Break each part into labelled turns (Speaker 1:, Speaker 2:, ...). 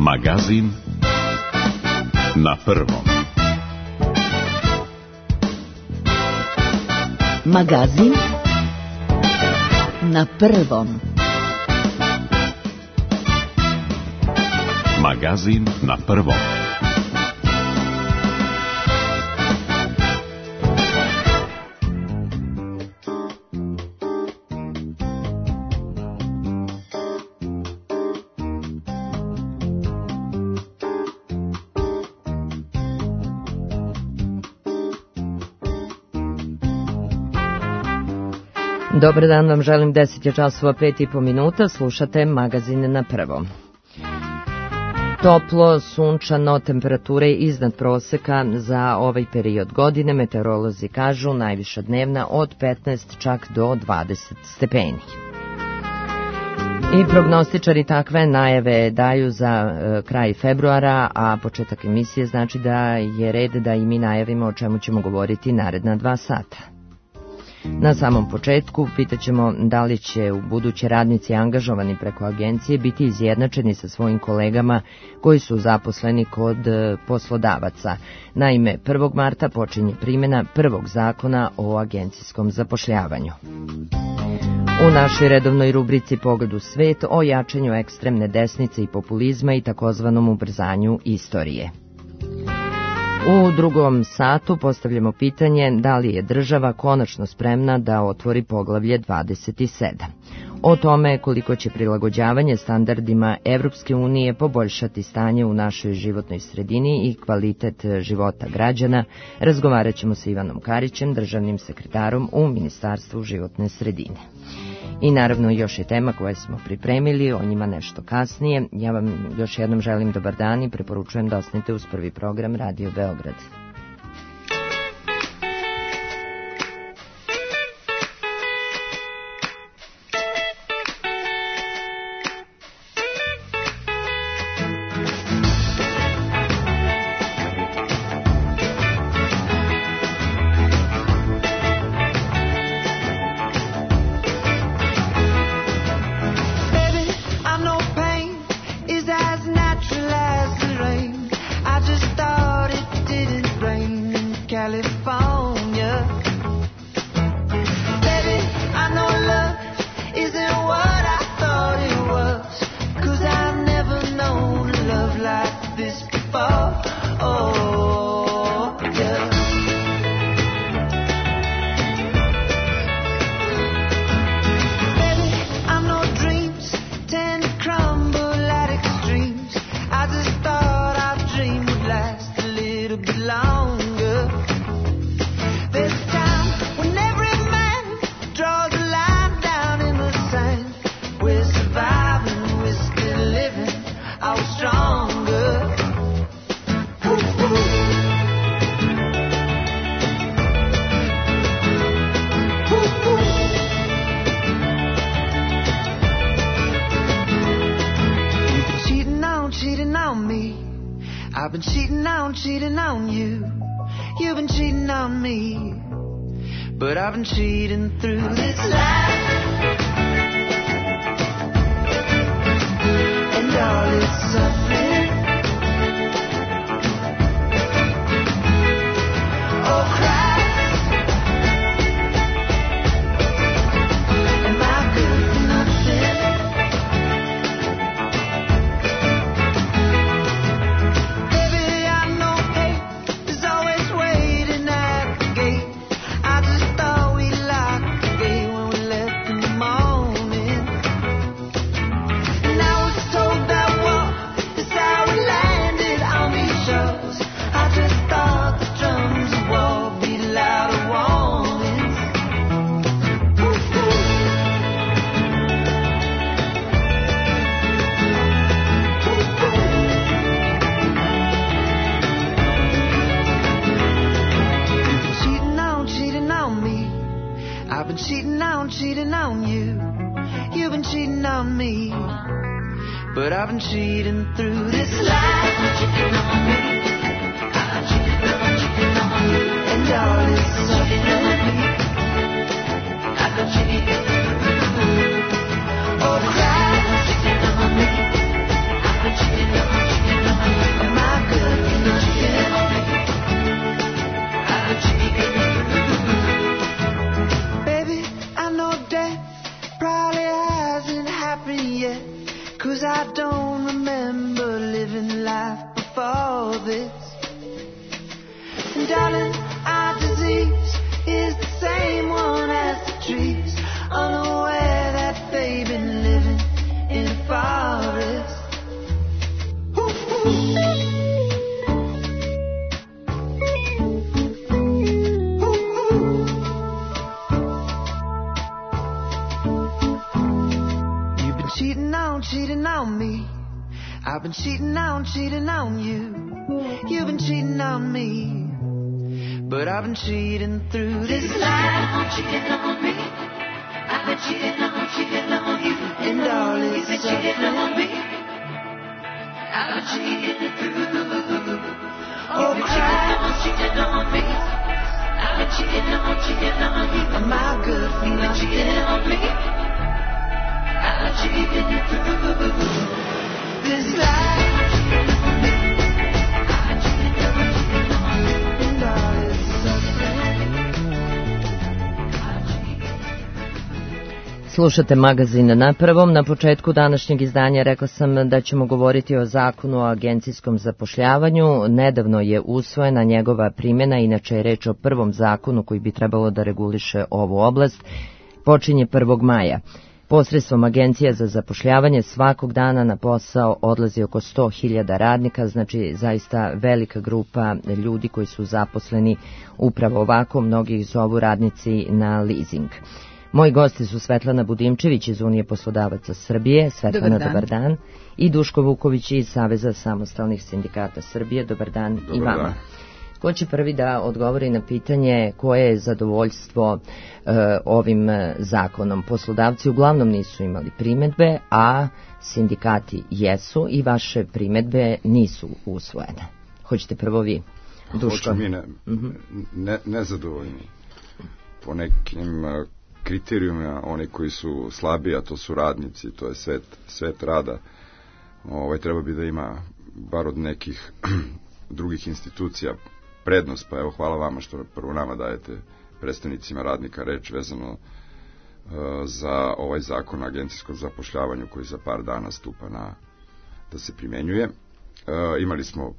Speaker 1: Magazin na prvom.
Speaker 2: Magazin na prvom.
Speaker 1: Magazin na prvom.
Speaker 3: Dobar dan vam želim, 10 je časova 5,5 minuta, slušate Magazin na prvom. Toplo, sunčano, temperature iznad proseka za ovaj period godine, meteorolozi kažu najviša dnevna od 15 čak do 20 stepeni. I prognostičari takve najave daju za kraj februara, a početak emisije znači da je red da i mi najavimo o čemu ćemo govoriti naredna 2 sata. Na samom početku pitaćemo da li će u buduće radnici angažovani preko agencije biti izjednačeni sa svojim kolegama koji su zaposleni kod poslodavaca. Naime, 1. marta počinje primjena prvog zakona o agencijskom zapošljavanju. U našoj redovnoj rubrici Pogled u svet o jačanju ekstremne desnice i populizma i takozvanom ubrzanju istorije. U drugom satu postavljamo pitanje da li je država konačno spremna da otvori poglavlje 27. O tome koliko će prilagođavanje standardima Evropske unije poboljšati stanje u našoj životnoj sredini i kvalitet života građana, razgovarat ćemo sa Ivanom Karićem, državnim sekretarom u Ministarstvu životne sredine. I naravno još je tema koje smo pripremili, o njima nešto kasnije. Ja vam još jednom želim dobar dan i preporučujem da ostanete uz prvi program Radio Beograd.
Speaker 4: Oh, cry,
Speaker 2: cheating on me. I've been cheating on you. You've been cheating on me. But I've been cheating through this life. Cheating on me. I've been cheating on you. And all this you've been cheating on me. I've been cheating through. Oh, cheating on me. I've been cheating on you. Am I good for nothing? Cheating on me. I've been cheating through this life.
Speaker 3: Slušate magazin Na prvom. Na početku današnjeg izdanja rekla sam da ćemo govoriti o zakonu o agencijskom zapošljavanju. Nedavno je usvojena njegova primjena, inače je reč o prvom zakonu koji bi trebalo da reguliše ovu oblast. Počinje 1. maja. Posredstvom agencija za zapošljavanje svakog dana na posao odlazi oko 100.000 radnika, znači zaista velika grupa ljudi koji su zaposleni upravo ovako, mnogi ih zovu radnici na leasing. Moji gosti su Svetlana Budimčević iz Unije poslodavaca Srbije. Svetlana, dobar dan. I Duško Vuković iz Saveza samostalnih sindikata Srbije. Dobar dan i vama. Ko će prvi da odgovori na pitanje koje je zadovoljstvo ovim zakonom? Poslodavci uglavnom nisu imali primedbe, a sindikati jesu i vaše primedbe nisu usvojene. Hoćete prvo vi, Duško?
Speaker 4: Hoću mi nezadovoljni po nekim kriterijuma, oni koji su slabiji, a to su radnici, to je svet rada. Treba bi da ima bar od nekih drugih institucija prednost, pa evo hvala vama što prvo nama dajete predstavnicima radnika reč vezano za ovaj zakon o agencijskom zapošljavanju koji za par dana stupa da se primenjuje. Imali smo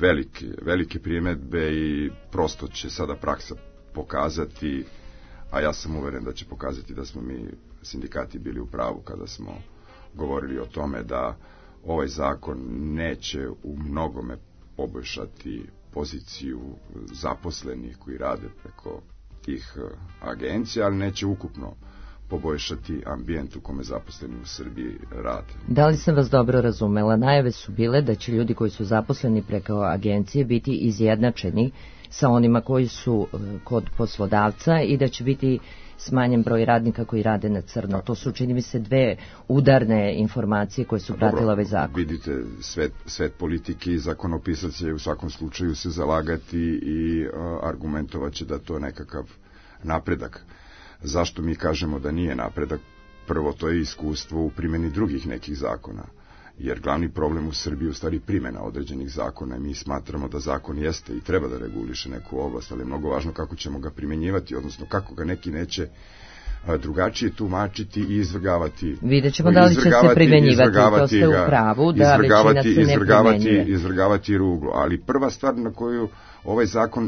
Speaker 4: velike primedbe i prosto će sada praksa pokazati, a ja sam uveren da će pokazati da smo mi sindikati bili u pravu kada smo govorili o tome da ovaj zakon neće u mnogome poboljšati poziciju zaposlenih koji rade preko tih agencija, ali neće ukupno poboljšati ambijent u kome zaposleni u Srbiji rade.
Speaker 3: Da li sam vas dobro razumela? Najave su bile da će ljudi koji su zaposleni preko agencije biti izjednačeni sa onima koji su kod poslodavca i da će biti smanjen broj radnika koji rade na crno. To su, čini mi se, dve udarne informacije koje su pratile ovaj zakon.
Speaker 4: Vidite, svet politike i zakonopisac će u svakom slučaju se zalagati i argumentovaće da to nekakav napredak. Zašto mi kažemo da nije napredak? Prvo, to je iskustvo u primjeni drugih nekih zakona. Jer glavni problem u Srbiji je u stvari primjena određenih zakona i mi smatramo da zakon jeste i treba da reguliše neku oblast, ali je mnogo važno kako ćemo ga primjenjivati, odnosno kako ga neki neće drugačije tumačiti i izvrgavati.
Speaker 3: Vidjet ćemo da li će se primjenjivati, to ste u pravu, da većina se ne primjenjuje.
Speaker 4: Izvrgavati ruglo, ali prva stvar na koju ovaj zakon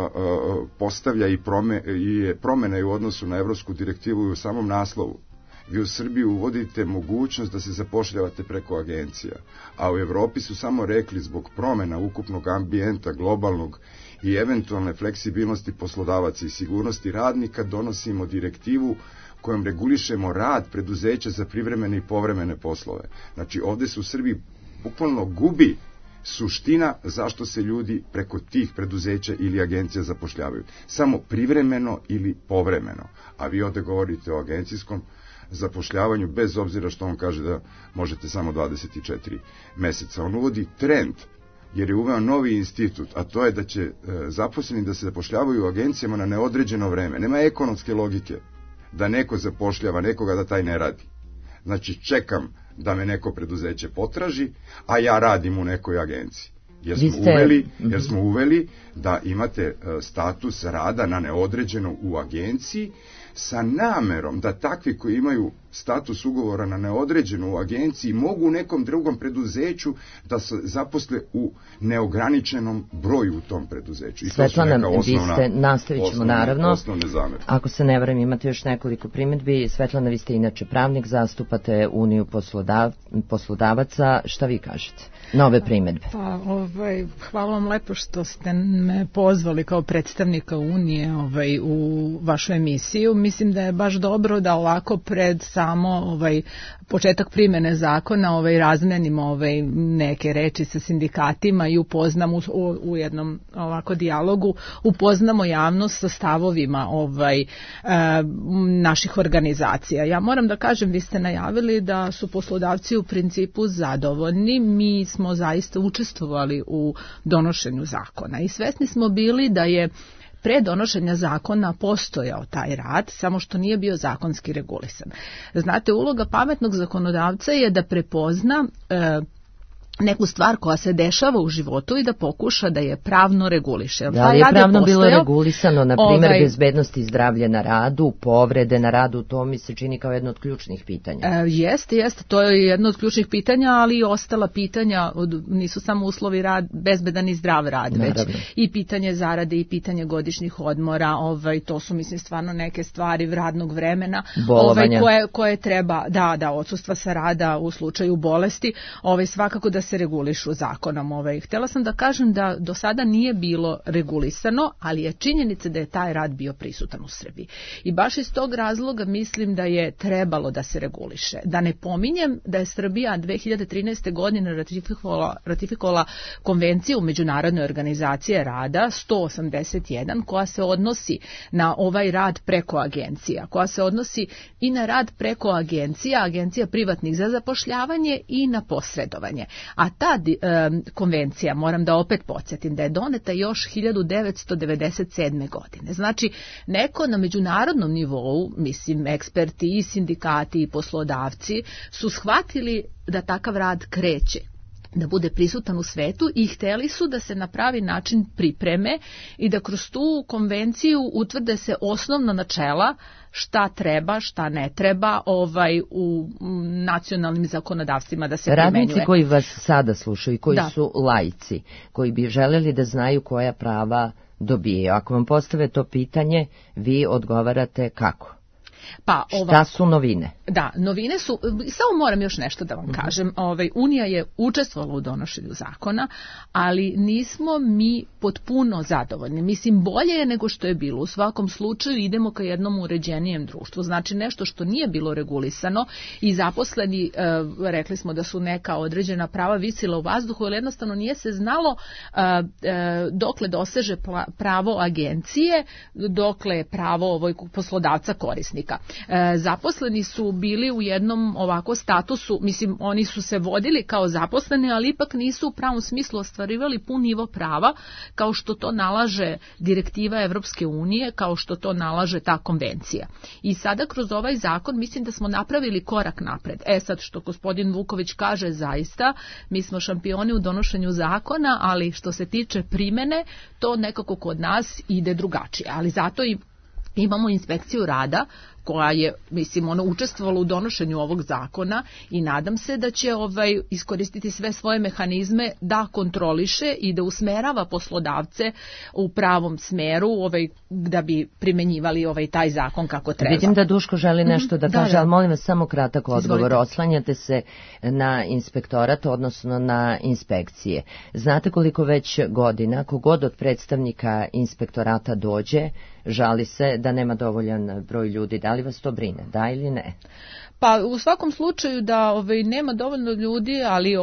Speaker 4: postavlja i promene u odnosu na evropsku direktivu i u samom naslovu. Vi u Srbiji uvodite mogućnost da se zapošljavate preko agencija, a u Evropi su samo rekli zbog promena ukupnog ambijenta, globalnog i eventualne fleksibilnosti poslodavaca i sigurnosti radnika donosimo direktivu kojom regulišemo rad preduzeća za privremene i povremene poslove. Znači ovde se u Srbiji bukvalno gubi suština zašto se ljudi preko tih preduzeća ili agencija zapošljavaju. Samo privremeno ili povremeno. A vi ovde govorite o agencijskom zapošljavanju, bez obzira što on kaže da možete samo 24 meseca. On uvodi trend, jer je uveo novi institut, a to je da će zaposleni da se zapošljavaju u agencijama na neodređeno vreme. Nema ekonomske logike da neko zapošljava nekoga da taj ne radi. Znači, čekam da me neko preduzeće potraži, a ja radim u nekoj agenciji. Jer smo uveli da imate status rada na neodređeno u agenciji sa namerom da takvi koji imaju status ugovora na neodređeno u agenciji mogu u nekom drugom preduzeću da se zaposle u neograničenom broju u tom preduzeću.
Speaker 3: Svetlana, vi ste, nastavit ćemo naravno. Ako se ne varam, imate još nekoliko primjedbi. Svetlana, vi ste inače pravnik, zastupate Uniju poslodavaca. Šta vi kažete? Nove primjedbe.
Speaker 5: Pa, hvala vam lepo što ste me pozvali kao predstavnika Unije u vašu emisiju. mislim da je baš dobro da ovako pred samo početak primene zakona razmenimo neke reči sa sindikatima i upoznamo u jednom ovako dijalogu, upoznamo javnost sa stavovima naših organizacija. Ja moram da kažem, vi ste najavili da su poslodavci u principu zadovoljni. Mi smo zaista učestvovali u donošenju zakona i svesni smo bili da je pre donošenja zakona postojao taj rad, samo što nije bio zakonski regulisan. Znate, uloga pametnog zakonodavca je da prepozna neku stvar koja se dešava u životu i da pokuša da je pravno reguliše.
Speaker 3: Da li je pravno bilo regulisano, na primjer, bezbednost i zdravlje na radu, povrede na radu, to mi se čini kao jedno od ključnih pitanja.
Speaker 5: Jeste, to je jedno od ključnih pitanja, ali i ostala pitanja, nisu samo uslovi rad, bezbedan i zdrav rad, naravno, već i pitanje zarade i pitanje godišnjih odmora, to su, mislim, stvarno neke stvari radnog vremena, koje treba, odsustva sa rada u slučaju bolesti, svakako da se regulišu zakonom. Htjela sam da kažem da do sada nije bilo regulisano, ali je činjenica da je taj rad bio prisutan u Srbiji. I baš iz tog razloga mislim da je trebalo da se reguliše. Da ne pominjem da je Srbija 2013. godine ratifikovala konvenciju Međunarodne organizacije rada 181 koja se odnosi na ovaj rad preko agencija, koja se odnosi i na rad preko agencija privatnih za zapošljavanje i na posredovanje. A ta konvencija, moram da opet podsjetim, da je doneta još 1997. godine. Znači, neko na međunarodnom nivou, mislim, eksperti i sindikati i poslodavci su shvatili da takav rad kreće, da bude prisutan u svetu i hteli su da se na pravi način pripreme i da kroz tu konvenciju utvrde se osnovna načela šta treba, šta ne treba u nacionalnim zakonodavstvima da se primenjuje.
Speaker 3: Radnici koji vas sada slušaju i koji su laici, koji bi želeli da znaju koja prava dobijaju, ako vam postave to pitanje, vi odgovarate kako? Šta su novine?
Speaker 5: Da, novine su, samo moram još nešto da vam kažem, Unija je učestvovala u donošenju zakona, ali nismo mi potpuno zadovoljni. Mislim, bolje je nego što je bilo. U svakom slučaju idemo ka jednom uređenijem društvu. Znači, nešto što nije bilo regulisano i zaposleni, rekli smo da su neka određena prava visila u vazduhu, ali jednostavno nije se znalo dokle doseže pravo agencije, dokle je pravo poslodavca korisnika. Zaposleni su bili u jednom ovako statusu, mislim, oni su se vodili kao zaposleni, ali ipak nisu u pravom smislu ostvarivali pun nivo prava, kao što to nalaže direktiva Evropske unije, kao što to nalaže ta konvencija. I sada kroz ovaj zakon mislim da smo napravili korak napred. Sad, što gospodin Vuković kaže, zaista, mi smo šampioni u donošenju zakona, ali što se tiče primene, to nekako kod nas ide drugačije. Ali zato i imamo inspekciju rada koja je, mislim, učestvovala u donošenju ovog zakona i nadam se da će iskoristiti sve svoje mehanizme da kontroliše i da usmerava poslodavce u pravom smeru da bi primenjivali taj zakon kako treba.
Speaker 3: Vidim da Duško želi nešto da kaže, ali molim vas samo kratak odgovor. Izvolite. Oslanjate se na inspektorat, odnosno na inspekcije. Znate koliko već godina, kogod od predstavnika inspektorata dođe, žali se da nema dovoljan broj ljudi. Da li vas to brine, da ili ne?
Speaker 5: Pa u svakom slučaju da nema dovoljno ljudi, ali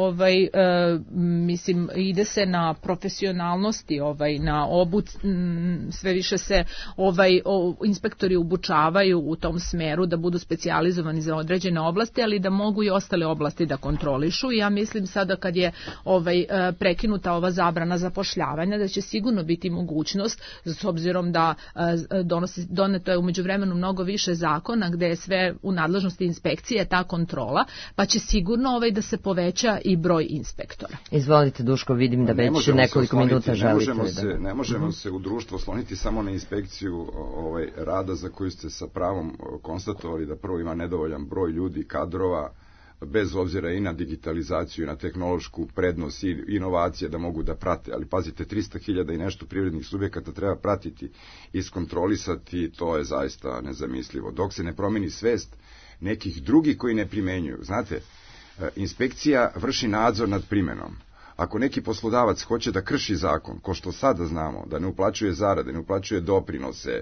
Speaker 5: mislim, ide se na profesionalnosti, na sve više se inspektori obučavaju u tom smeru da budu specijalizovani za određene oblasti, ali da mogu i ostale oblasti da kontrolišu. I ja mislim sada kad je prekinuta ova zabrana zapošljavanja, da će sigurno biti mogućnost, s obzirom da doneto je u međuvremenu mnogo više zakona gde je sve u nadležnosti inspekcije, ta kontrola, pa će sigurno da se poveća i broj inspektora.
Speaker 3: Izvolite, Duško, vidim da već nekoliko minuta želite.
Speaker 4: Ne možemo se u društvu osloniti samo na inspekciju rada za koju ste sa pravom konstatovali da prvo ima nedovoljan broj ljudi, kadrova, bez obzira i na digitalizaciju i na tehnološku prednost i inovacije da mogu da prate, ali pazite, 300.000 i nešto privrednih subjekata treba pratiti, iskontrolisati, to je zaista nezamislivo. Dok se ne promeni svest nekih drugih koji ne primenjuju. Znate, inspekcija vrši nadzor nad primenom, ako neki poslodavac hoće da krši zakon, ko što sada znamo, da ne uplaćuje zarade, ne uplaćuje doprinose,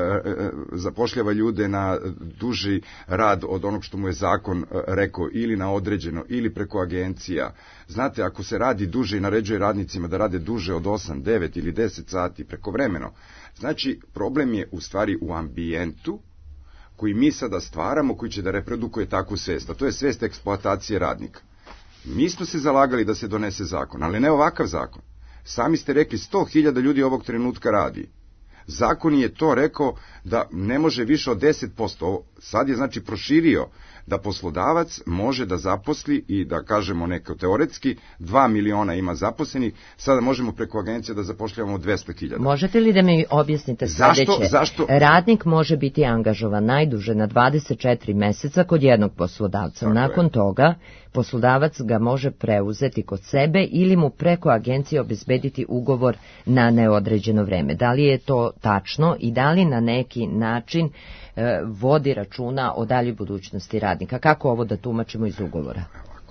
Speaker 4: zapošljava ljude na duži rad od onog što mu je zakon rekao, ili na određeno, ili preko agencija. Znate, ako se radi duže i naređuje radnicima da rade duže od 8, 9 ili 10 sati prekovremeno, znači problem je u stvari u ambijentu koji mi sada stvaramo, koji će da reprodukuje takvu svest, a to je svest eksploatacije radnika. Mi smo se zalagali da se donese zakon, ali ne ovakav zakon. Sami ste rekli 100.000 ljudi ovog trenutka radi. Zakon je to rekao da ne može više od 10%. Sad je znači proširio da poslodavac može da zaposli i da kažemo neko teoretski 2 miliona ima zaposlenih, sada možemo preko agencije da zapošljavamo 200.000.
Speaker 3: Možete li da mi objasnite sledeće?
Speaker 4: Zašto?
Speaker 3: Radnik može biti angažovan najduže na 24 meseca kod jednog poslodavca. Tako nakon toga poslodavac ga može preuzeti kod sebe ili mu preko agencije obezbediti ugovor na neodređeno vreme. Da li je to tačno i da li na neki način vodi računa o daljoj budućnosti radnika? Kako ovo da tumačimo iz ugovora?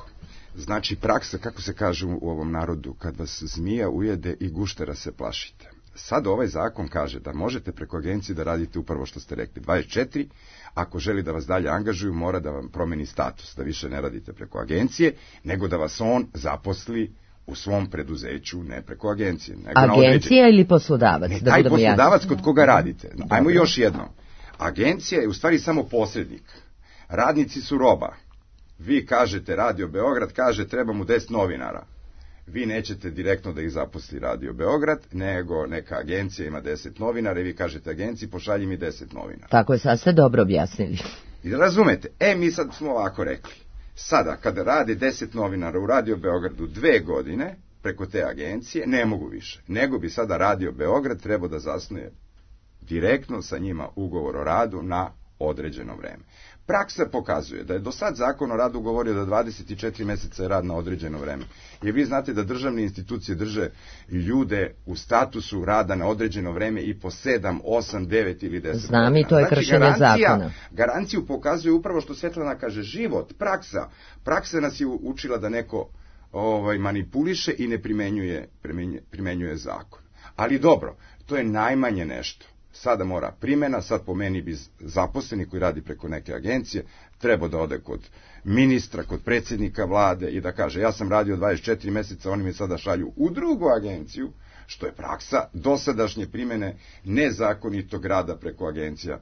Speaker 4: Znači, praksa, kako se kaže u ovom narodu, kad vas zmija ujede i guštera se plašite. Sad ovaj zakon kaže da možete preko agencije da radite upravo što ste rekli, 24, ako želi da vas dalje angažuju, mora da vam promeni status, da više ne radite preko agencije, nego da vas on zaposli u svom preduzeću, ne preko agencije. Nego
Speaker 3: agencija ili poslodavac?
Speaker 4: Ne, taj poslodavac kod koga radite. Ajmo još jedno. Agencija je u stvari samo posrednik. Radnici su roba. Vi kažete, Radio Beograd kaže treba mu 10 novinara. Vi nećete direktno da ih zaposli Radio Beograd, nego neka agencija ima 10 novinara i vi kažete agenciji pošalji mi 10 novinara.
Speaker 3: Tako je, sad ste dobro objasnili.
Speaker 4: I razumete, mi sad smo ovako rekli. Sada, kada rade 10 novinara u Radio Beogradu 2 godine preko te agencije, ne mogu više. Nego bi sada Radio Beograd trebao da zasnuje direktno sa njima ugovor o radu na određeno vreme. Praksa pokazuje da je do sad zakon o radu govorio da 24 meseca je rad na određeno vreme. Jer vi znate da državne institucije drže ljude u statusu rada na određeno vreme i po 7, 8, 9 ili 10.
Speaker 3: Znam, i to je kršenje zakona.
Speaker 4: Garanciju pokazuje upravo što Svetlana kaže, život, praksa. Praksa nas je učila da neko manipuliše i ne primenjuje zakon. Ali dobro, to je najmanje nešto. Sada mora primjena, sad po meni bi zaposleni koji radi preko neke agencije treba da ode kod ministra, kod predsjednika vlade i da kaže ja sam radio 24 meseca, oni mi sada šalju u drugu agenciju, što je praksa dosadašnje primjene nezakonitog rada preko agencija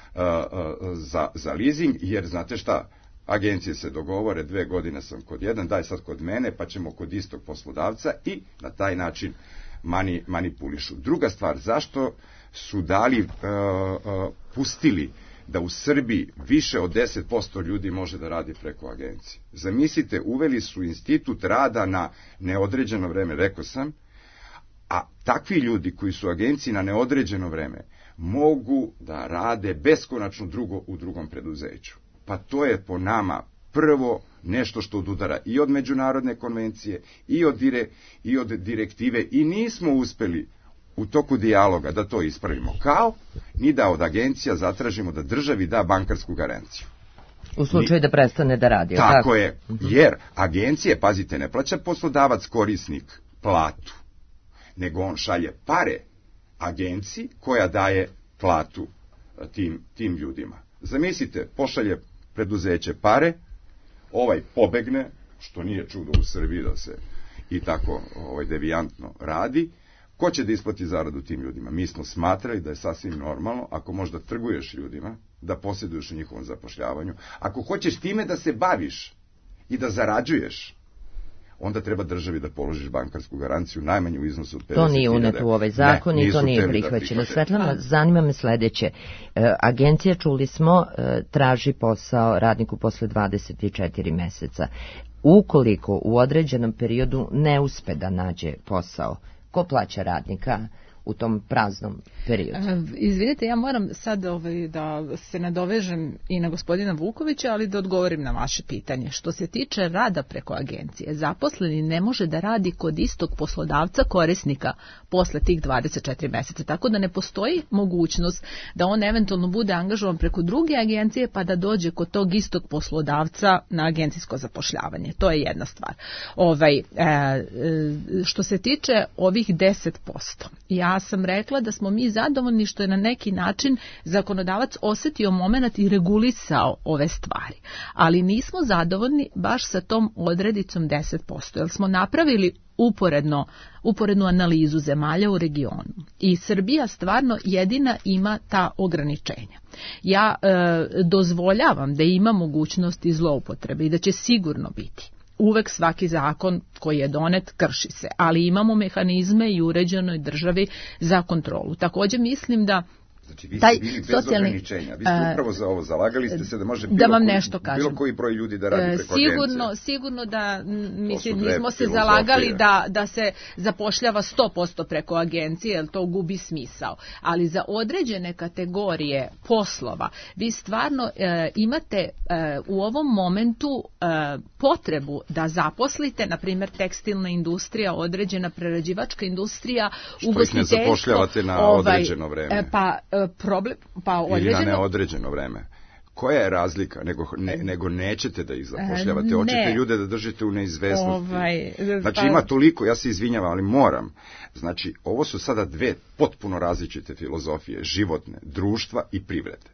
Speaker 4: za leasing, jer znate šta, agencije se dogovore, 2 godine sam kod jedan, daj sad kod mene, pa ćemo kod istog poslodavca i na taj način manipulišu. Druga stvar, zašto su pustili da u Srbiji više od 10% ljudi može da radi preko agencije. Zamislite, uveli su institut rada na neodređeno vreme, rekao sam, a takvi ljudi koji su agenciji na neodređeno vreme mogu da rade beskonačno drugo u drugom preduzeću. Pa to je po nama prvo nešto što odudara i od međunarodne konvencije i od direktive i nismo uspeli u toku dijaloga da to ispravimo, kao ni da od agencija zatražimo da državi da bankarsku garanciju.
Speaker 3: U slučaju da prestane da radi.
Speaker 4: Tako je, jer agencije, pazite, ne plaća poslodavac korisnik platu, nego on šalje pare agenciji koja daje platu tim ljudima. Zamislite, pošalje preduzeće pare, ovaj pobegne, što nije čudo u Srbiji da se i tako devijantno radi. Ko će da isplati zaradu tim ljudima? Mi smo smatrali da je sasvim normalno, ako možda trguješ ljudima, da posjeduješ u njihovom zapošljavanju. Ako hoćeš time da se baviš i da zarađuješ, onda treba državi da položiš bankarsku garanciju najmanje u iznosu od 50.000.
Speaker 3: To nije uneto u ovaj zakon i to nije prihvaćeno. Svetlana, zanima me sledeće. Agencija, čuli smo, traži posao radniku posle 24 meseca. Ukoliko u određenom periodu ne uspe da nađe posao, ko plaća radnika u tom praznom periodu.
Speaker 5: Izvinite, ja moram sad da se nadovežem i na gospodina Vukovića, ali da odgovorim na vaše pitanje. Što se tiče rada preko agencije, zaposleni ne može da radi kod istog poslodavca korisnika posle tih 24 meseca, tako da ne postoji mogućnost da on eventualno bude angažovan preko druge agencije pa da dođe kod tog istog poslodavca na agencijsko zapošljavanje. To je jedna stvar. Što se tiče ovih 10%, ja sam rekla da smo mi zadovoljni što je na neki način zakonodavac osetio moment i regulisao ove stvari. Ali nismo zadovoljni baš sa tom odredicom 10%, jer smo napravili uporednu analizu zemalja u regionu. I Srbija stvarno jedina ima ta ograničenja. Ja dozvoljavam da ima mogućnosti zloupotrebe i da će sigurno biti. Uvek svaki zakon koji je donet krši se, ali imamo mehanizme i uređenoj državi za kontrolu. Također mislim da
Speaker 4: znači, vi ste bili bez ograničenja. Vi ste upravo za ovo zalagali ste se da može bilo koji broj ljudi da radi preko agencije.
Speaker 5: Sigurno da, mislim, nismo se zalagali da se zapošljava 100% preko agencije, jer to gubi smisao. Ali za određene kategorije poslova vi stvarno imate u ovom momentu potrebu da zaposlite, na primjer tekstilna industrija, određena prerađivačka industrija, ugostiteljstvo.
Speaker 4: Što ih ne zapošljavate na određeno vreme? Ili na neodređeno vreme. Koja je razlika? Nego nećete da ih zapošljavate. Hoćete ljude da držite u neizvesnosti. Znači ima toliko, ja se izvinjavam, ali moram. Znači, ovo su sada dve potpuno različite filozofije, životne, društva i privrede.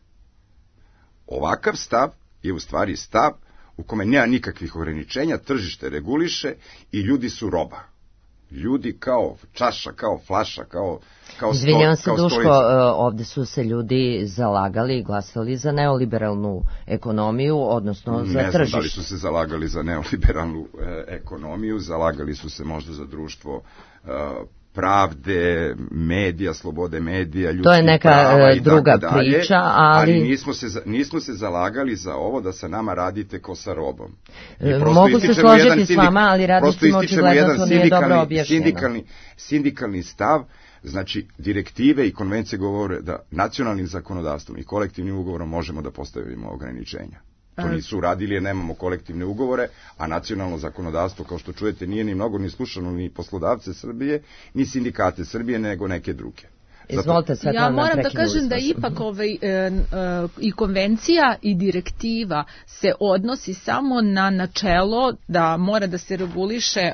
Speaker 4: Ovakav stav je u stvari stav u kome nema nikakvih ograničenja, tržište reguliše i ljudi su roba. Ljudi kao čaša, kao flaša, kao
Speaker 3: Izvinjavam se, Duško, ovde su se ljudi zalagali i glasali za neoliberalnu ekonomiju, odnosno za tržište.
Speaker 4: Ne znam da li su se zalagali za neoliberalnu ekonomiju, zalagali su se možda za društvo pravde, medija, slobode medija, ljudskih prava i tako dalje.
Speaker 3: To je neka druga priča, ali
Speaker 4: nismo se zalagali za ovo da sa nama radite ko sa robom.
Speaker 3: Mogu se složiti s vama, ali radnicima očigledno to nije dobro objašnjeno.
Speaker 4: Sindikalni stav, znači direktive i konvencije govore da nacionalnim zakonodavstvom i kolektivnim ugovorom možemo da postavimo ograničenja. To nisu uradili jer nemamo kolektivne ugovore, a nacionalno zakonodavstvo, kao što čujete, nije ni mnogo ni slušano ni poslodavce Srbije, ni sindikate Srbije, nego neke druge.
Speaker 5: Ja moram da kažem da ipak i konvencija i direktiva se odnosi samo na načelo da mora da se reguliše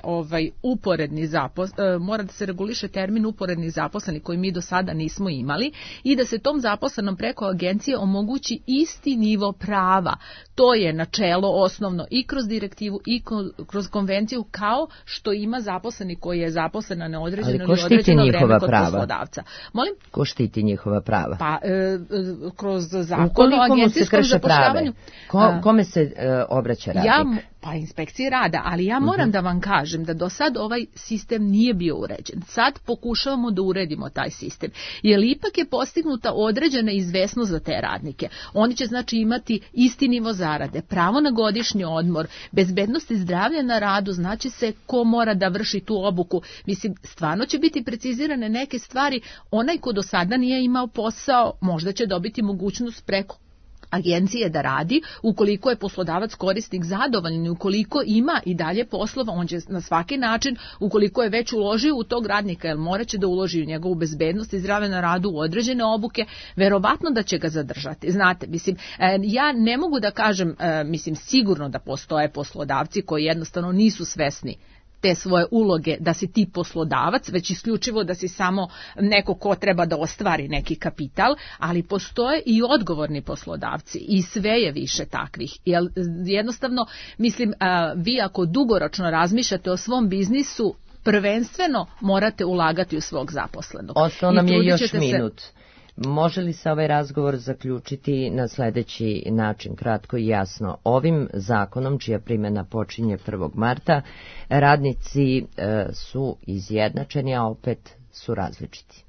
Speaker 5: mora da se reguliše termin uporedni zaposleni koji mi do sada nismo imali i da se tom zaposlenom preko agencije omogući isti nivo prava. To je načelo osnovno i kroz direktivu i kroz konvenciju, kao što ima zaposleni koji je zaposlen na neodređeno ili određeno vreme kod poslodavca.
Speaker 3: Ko štiti njihova prava?
Speaker 5: Pa, kroz zakon o agencijskom zapošljavanju.
Speaker 3: Kome se obraća radnik?
Speaker 5: Pa inspekcije rada, ali ja moram da vam kažem da do sad ovaj sistem nije bio uređen. Sad pokušavamo da uredimo taj sistem, jer ipak je postignuta određena izvesnost za te radnike. Oni će znači imati isti nivo zarade, pravo na godišnji odmor, bezbednost i zdravlje na radu, znači se ko mora da vrši tu obuku. Mislim, stvarno će biti precizirane neke stvari. Onaj ko do sada nije imao posao, možda će dobiti mogućnost preko agencije da radi, ukoliko je poslodavac korisnik zadovoljan i ukoliko ima i dalje poslova, on će na svaki način, ukoliko je već uložio u tog radnika, jer morat će da uloži u njegovu bezbednost i zdravlje na radu, u određene obuke, verovatno da će ga zadržati. Znate, mislim, ja ne mogu da kažem, mislim, sigurno da postoje poslodavci koji jednostavno nisu svesni te svoje uloge da si ti poslodavac, već isključivo da si samo neko ko treba da ostvari neki kapital, ali postoje i odgovorni poslodavci i sve je više takvih. Jer jednostavno, mislim, vi ako dugoročno razmišljate o svom biznisu, prvenstveno morate ulagati u svog zaposlenog.
Speaker 3: Ostao nam je još minut. Može li se ovaj razgovor zaključiti na sledeći način, kratko i jasno? Ovim zakonom, čija primjena počinje 1. marta, radnici su izjednačeni, a opet su različiti.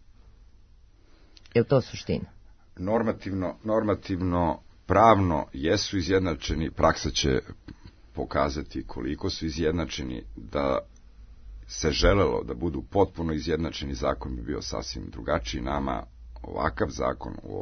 Speaker 3: Je li to suština?
Speaker 4: Normativno, pravno jesu izjednačeni, praksa će pokazati koliko su izjednačeni, da se želelo da budu potpuno izjednačeni, zakon bi bio sasvim drugačiji. Nama ovakav zakon u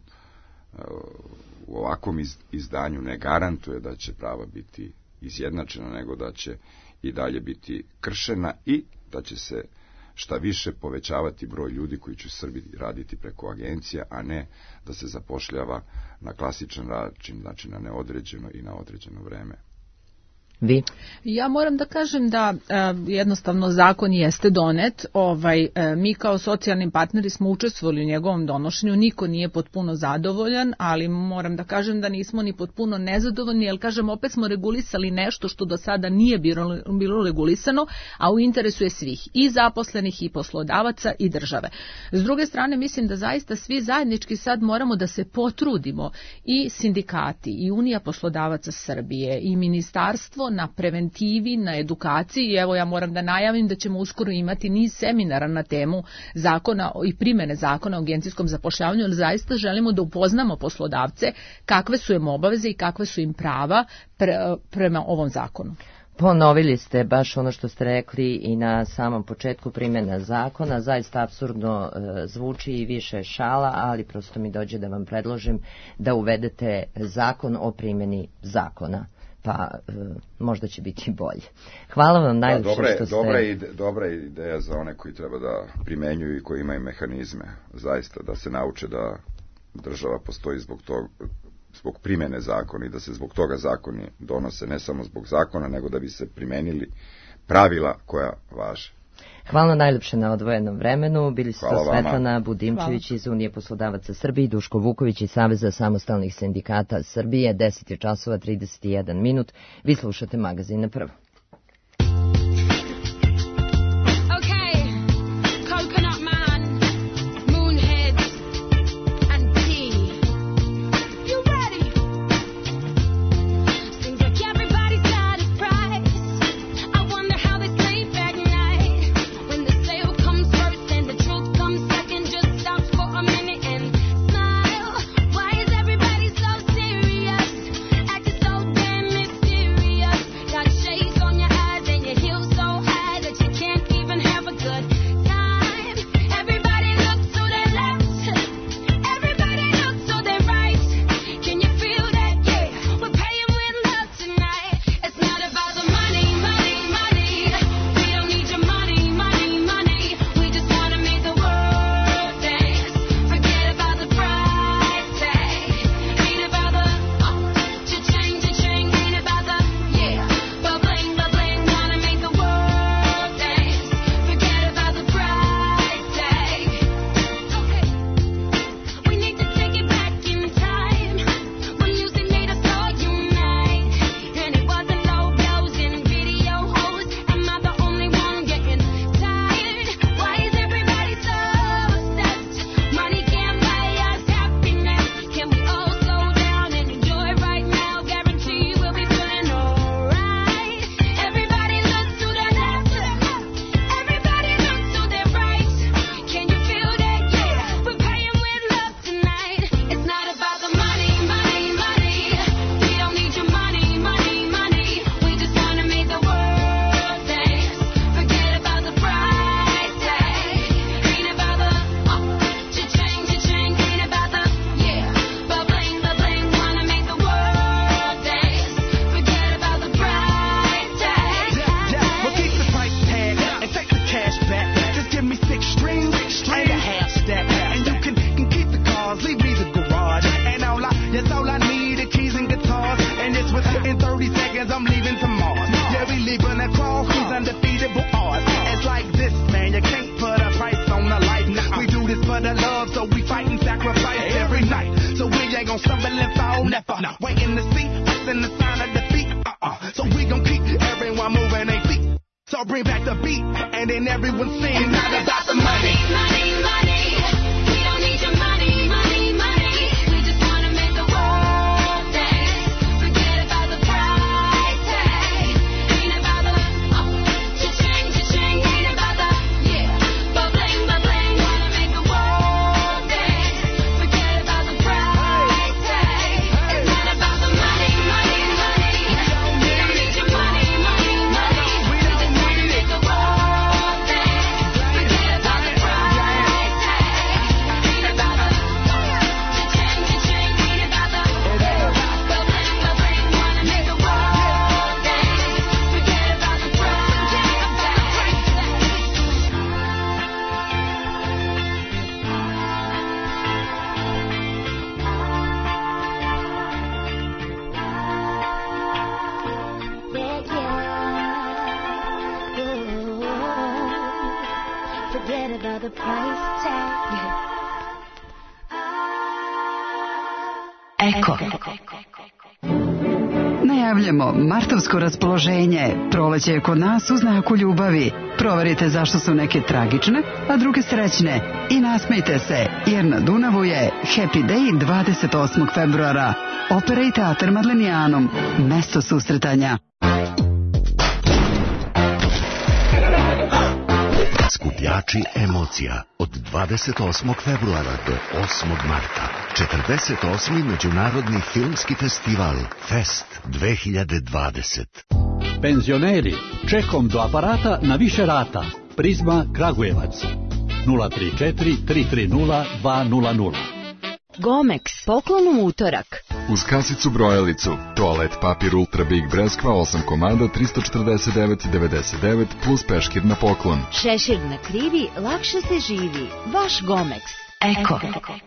Speaker 4: ovakvom izdanju ne garantuje da će prava biti izjednačena, nego da će i dalje biti kršena i da će se šta više povećavati broj ljudi koji će u Srbiji raditi preko agencija, a ne da se zapošljava na klasičan način, znači na neodređeno i na određeno vreme.
Speaker 3: Vi?
Speaker 5: Ja moram da kažem da jednostavno zakon jeste donet, mi kao socijalni partneri smo učestvovali u njegovom donošenju, niko nije potpuno zadovoljan, ali moram da kažem da nismo ni potpuno nezadovoljni, jer kažem opet smo regulisali nešto što do sada nije bilo regulisano, a u interesu je svih, i zaposlenih i poslodavaca i države. S druge strane mislim da zaista svi zajednički sad moramo da se potrudimo, i sindikati i Unija poslodavaca Srbije i ministarstvo, na preventivi, na edukaciji. I evo ja moram da najavim da ćemo uskoro imati niz seminara na temu zakona i primene zakona o agencijskom zapošljavanju, jer zaista želimo da upoznamo poslodavce kakve su im obaveze i kakve su im prava prema ovom zakonu.
Speaker 3: Ponovili ste baš ono što ste rekli i na samom početku primjena zakona, zaista apsurdno zvuči i više šala, ali prosto mi dođe da vam predložim da uvedete zakon o primjeni zakona. Pa možda će biti bolje. Hvala vam najljepše što ste...
Speaker 4: Dobra ideja za one koji treba da primenjuju i koji imaju mehanizme. Zaista da se nauče da država postoji zbog primjene zakona i da se zbog toga zakoni donose, ne samo zbog zakona, nego da bi se primenili pravila koja važe.
Speaker 3: Hvala najljepše na odvojenom vremenu. Bili su to Svetlana Budimčević iz Unije poslodavaca Srbije i Duško Vuković iz Saveza samostalnih sindikata Srbije. 10:31. Vi slušate magazin Na prvo.
Speaker 6: the price tag.
Speaker 7: Eko. Najavljamo martovsko raspoloženje. Proleće je kod nas u znaku ljubavi. Proverite zašto su neke tragične, a druge srećne. I nasmejte se, jer na Dunavu je Happy Day 28. februara. Opera i teatar Madlenijanom. Mesto susretanja.
Speaker 8: Skupljači emocija od 28. februara do 8. marta. 48. Međunarodni filmski festival Fest 2020.
Speaker 9: Penzioneri, čekom do aparata na više rata. Prizma Kragujevac 034 330 200.
Speaker 10: Gomex, poklon u utorak.
Speaker 11: Uz kasicu brojalicu, toalet papir Ultra Big Breskva 8 komada 349,99 plus peškir na poklon.
Speaker 10: Šešir na krivi, lakše se živi. Vaš Gomex.
Speaker 7: Eko.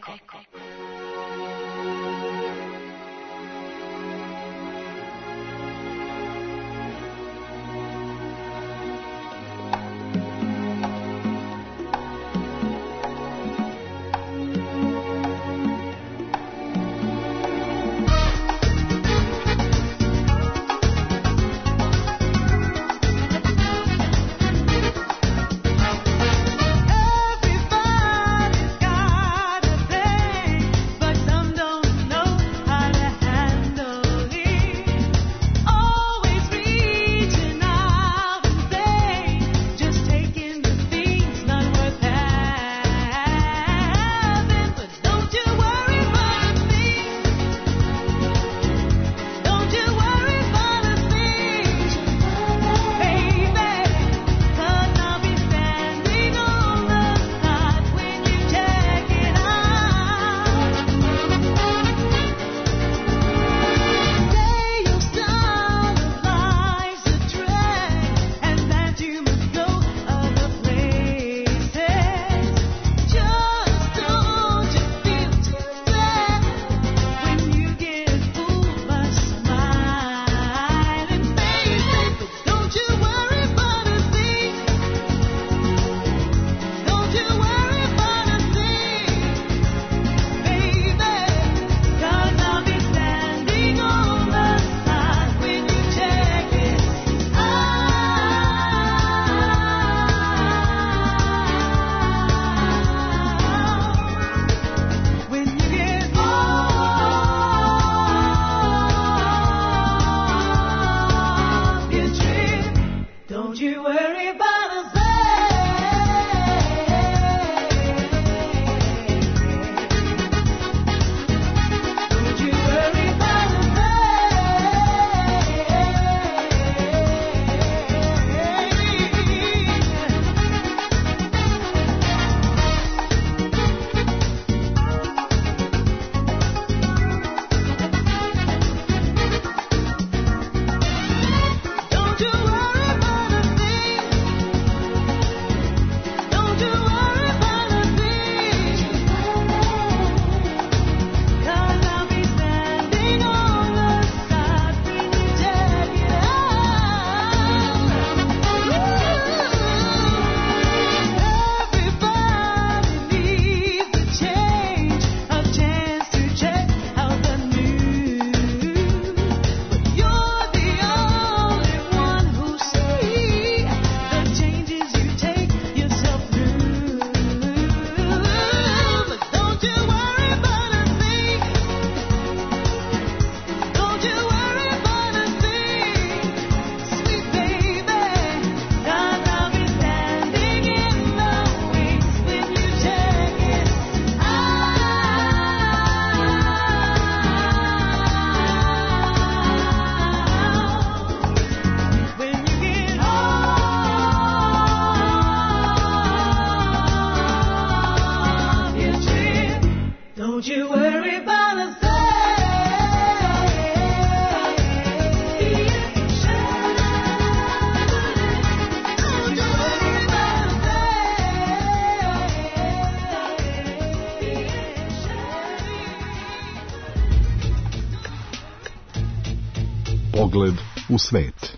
Speaker 11: Pogled u svet.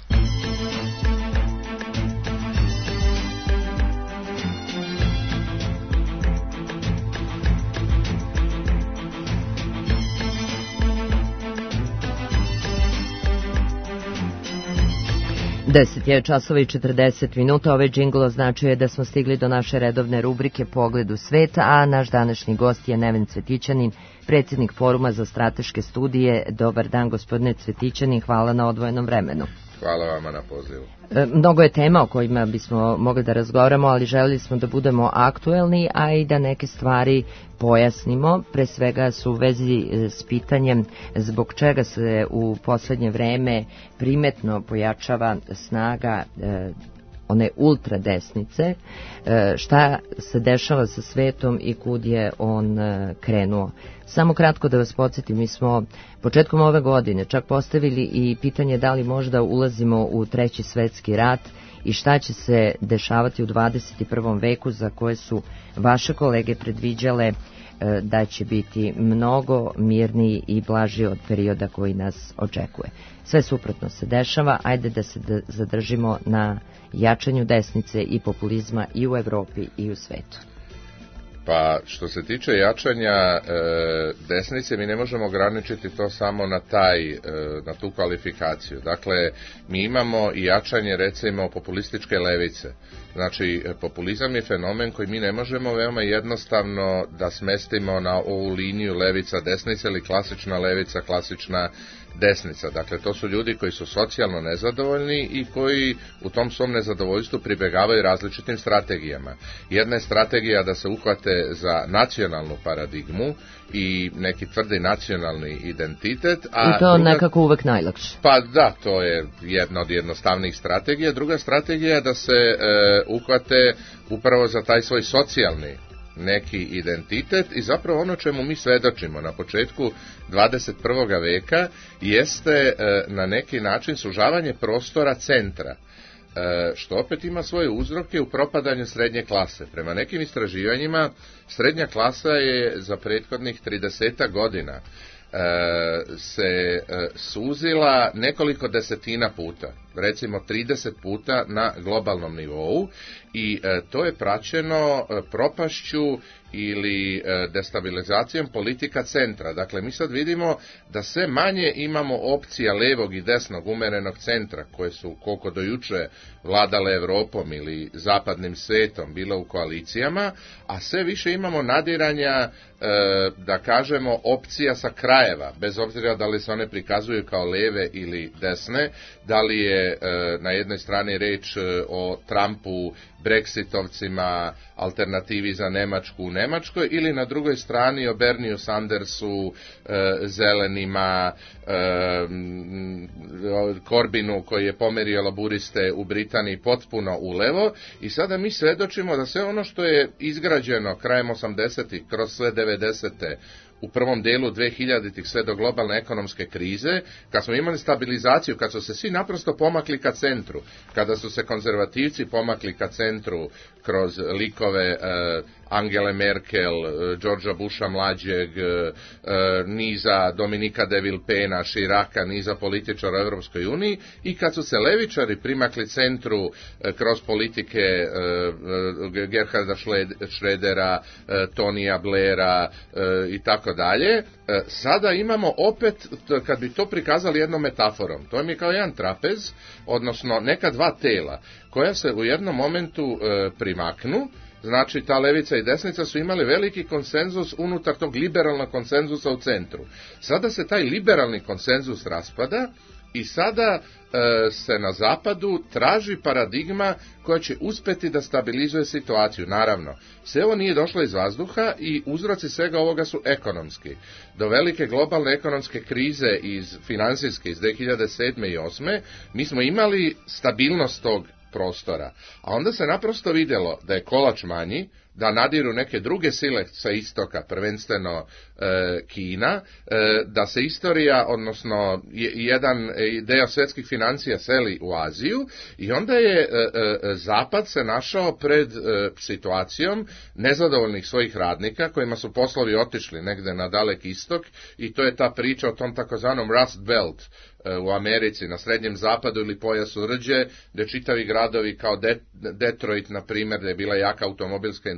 Speaker 3: 10 je časova i 40 minuta. Ovaj džingl označuje da smo stigli do naše redovne rubrike Pogled u svet, a naš današnji gost je Neven Cvetićanin, predsjednik Foruma za strateške studije. Dobar dan, gospodine Cvetićanin, hvala na odvojenom vremenu.
Speaker 6: Hvala vama na pozivu.
Speaker 3: Mnogo je tema o kojima bismo mogli da razgovaramo, ali želili smo da budemo aktuelni, a i da neke stvari pojasnimo. Pre svega su u vezi s pitanjem zbog čega se u poslednje vreme primetno pojačava snaga one ultradesnice, šta se dešava sa svetom i kud je on krenuo. Samo kratko da vas podsjetim, mi smo početkom ove godine čak postavili i pitanje da li možda ulazimo u Treći svetski rat i šta će se dešavati u 21. veku za koje su vaše kolege predviđale da će biti mnogo mirniji i blaži od perioda koji nas očekuje. Sve suprotno se dešava, ajde da se zadržimo na jačanju desnice i populizma i u Evropi i u svetu.
Speaker 6: Pa što se tiče jačanja desnice, mi ne možemo ograničiti to samo na tu kvalifikaciju. Dakle, mi imamo i jačanje recimo populističke levice. Znači, populizam je fenomen koji mi ne možemo veoma jednostavno da smestimo na ovu liniju levica-desnica ili klasična levica, klasična desnica. Dakle, to su ljudi koji su socijalno nezadovoljni i koji u tom svom nezadovoljstvu pribegavaju različitim strategijama. Jedna je strategija da se uhvate za nacionalnu paradigmu i neki tvrdi nacionalni identitet.
Speaker 3: I to nekako uvek najlakše.
Speaker 6: Pa da, to je jedna od jednostavnijih strategija. Druga strategija je da se uhvate upravo za taj svoj socijalni neki identitet i zapravo ono čemu mi svedočimo na početku 21. veka jeste na neki način sužavanje prostora centra, što opet ima svoje uzroke u propadanju srednje klase. Prema nekim istraživanjima srednja klasa je za prethodnih 30 godina se suzila nekoliko desetina puta, recimo 30 puta na globalnom nivou i to je praćeno propašću ili destabilizacijom politika centra. Dakle, mi sad vidimo da sve manje imamo opcija levog i desnog umerenog centra koje su koliko do juče vladale Evropom ili zapadnim svetom, bilo u koalicijama, a sve više imamo nadiranja, da kažemo, opcija sa krajeva, bez obzira da li se one prikazuju kao leve ili desne, da li je na jednoj strani reč o Trumpu, Brexitovcima, alternativi za Nemačku u Nemačkoj, ili na drugoj strani o Bernieu Sandersu, zelenima, Corbinu koji je pomerio laburiste u Britaniji potpuno ulevo, i sada mi svedočimo da sve ono što je izgrađeno krajem 80-ih, kroz sve 90-te, u prvom delu 2000-ih sve do globalne ekonomske krize, kad smo imali stabilizaciju, kad su se svi naprosto pomakli ka centru, kada su se konzervativci pomakli ka centru kroz likove Angele Merkel, Georgea Busha mlađeg, niza Dominika de Villepena, Chiraca, niza političara u Europskoj uniji, i kad su se levičari primakli centru kroz politike Gerharda Schrödera, Tonija Blaira i tako dalje, sada imamo opet, kad bi to prikazali jednom metaforom, to je kao jedan trapez, odnosno neka dva tela, koja se u jednom momentu primaknu. Znači, ta levica i desnica su imali veliki konsenzus unutar tog liberalnog konsenzusa u centru. Sada se taj liberalni konsenzus raspada i sada se na zapadu traži paradigma koja će uspjeti da stabilizuje situaciju. Naravno, sve ovo nije došlo iz vazduha i uzroci svega ovoga su ekonomski. Do velike globalne ekonomske krize finansijske iz 2007. i 2008. mi smo imali stabilnost tog prostora, a onda se naprosto vidjelo da je kolač manji, da nadiru neke druge sile sa istoka, prvenstveno Kina, da se istorija, odnosno jedan deo svjetskih financija seli u Aziju, i onda je Zapad se našao pred situacijom nezadovoljnih svojih radnika kojima su poslovi otišli negde na dalek istok, i to je ta priča o tom takozvanom Rust Belt u Americi, na srednjem zapadu ili pojasu rđe, gdje čitavi gradovi kao Detroit, na primjer, gdje je bila jaka automobilska industrija,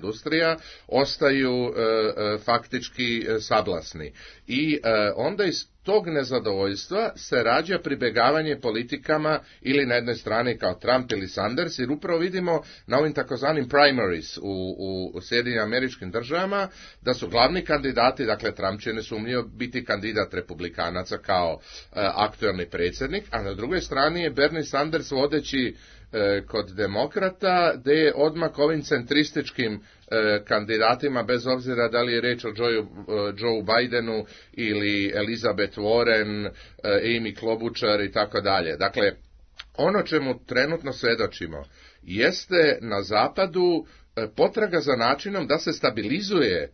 Speaker 6: industrija, ostaju faktički sablasni. I onda iz tog nezadovoljstva se rađa pribegavanje politikama ili na jednoj strani kao Trump ili Sanders, jer upravo vidimo na ovim takozvanim primaries u Sjedinjenim Američkim Državama da su glavni kandidati, dakle Trump će nesumnjivo biti kandidat republikanaca kao aktuelni predsjednik, a na drugoj strani je Bernie Sanders vodeći kod demokrata, gdje je odmak ovim centrističkim kandidatima, bez obzira da li je reč o Joe Bidenu ili Elizabeth Warren, Amy Klobuchar i tako dalje. Dakle, ono čemu trenutno svjedočimo jeste na zapadu potraga za načinom da se stabilizuje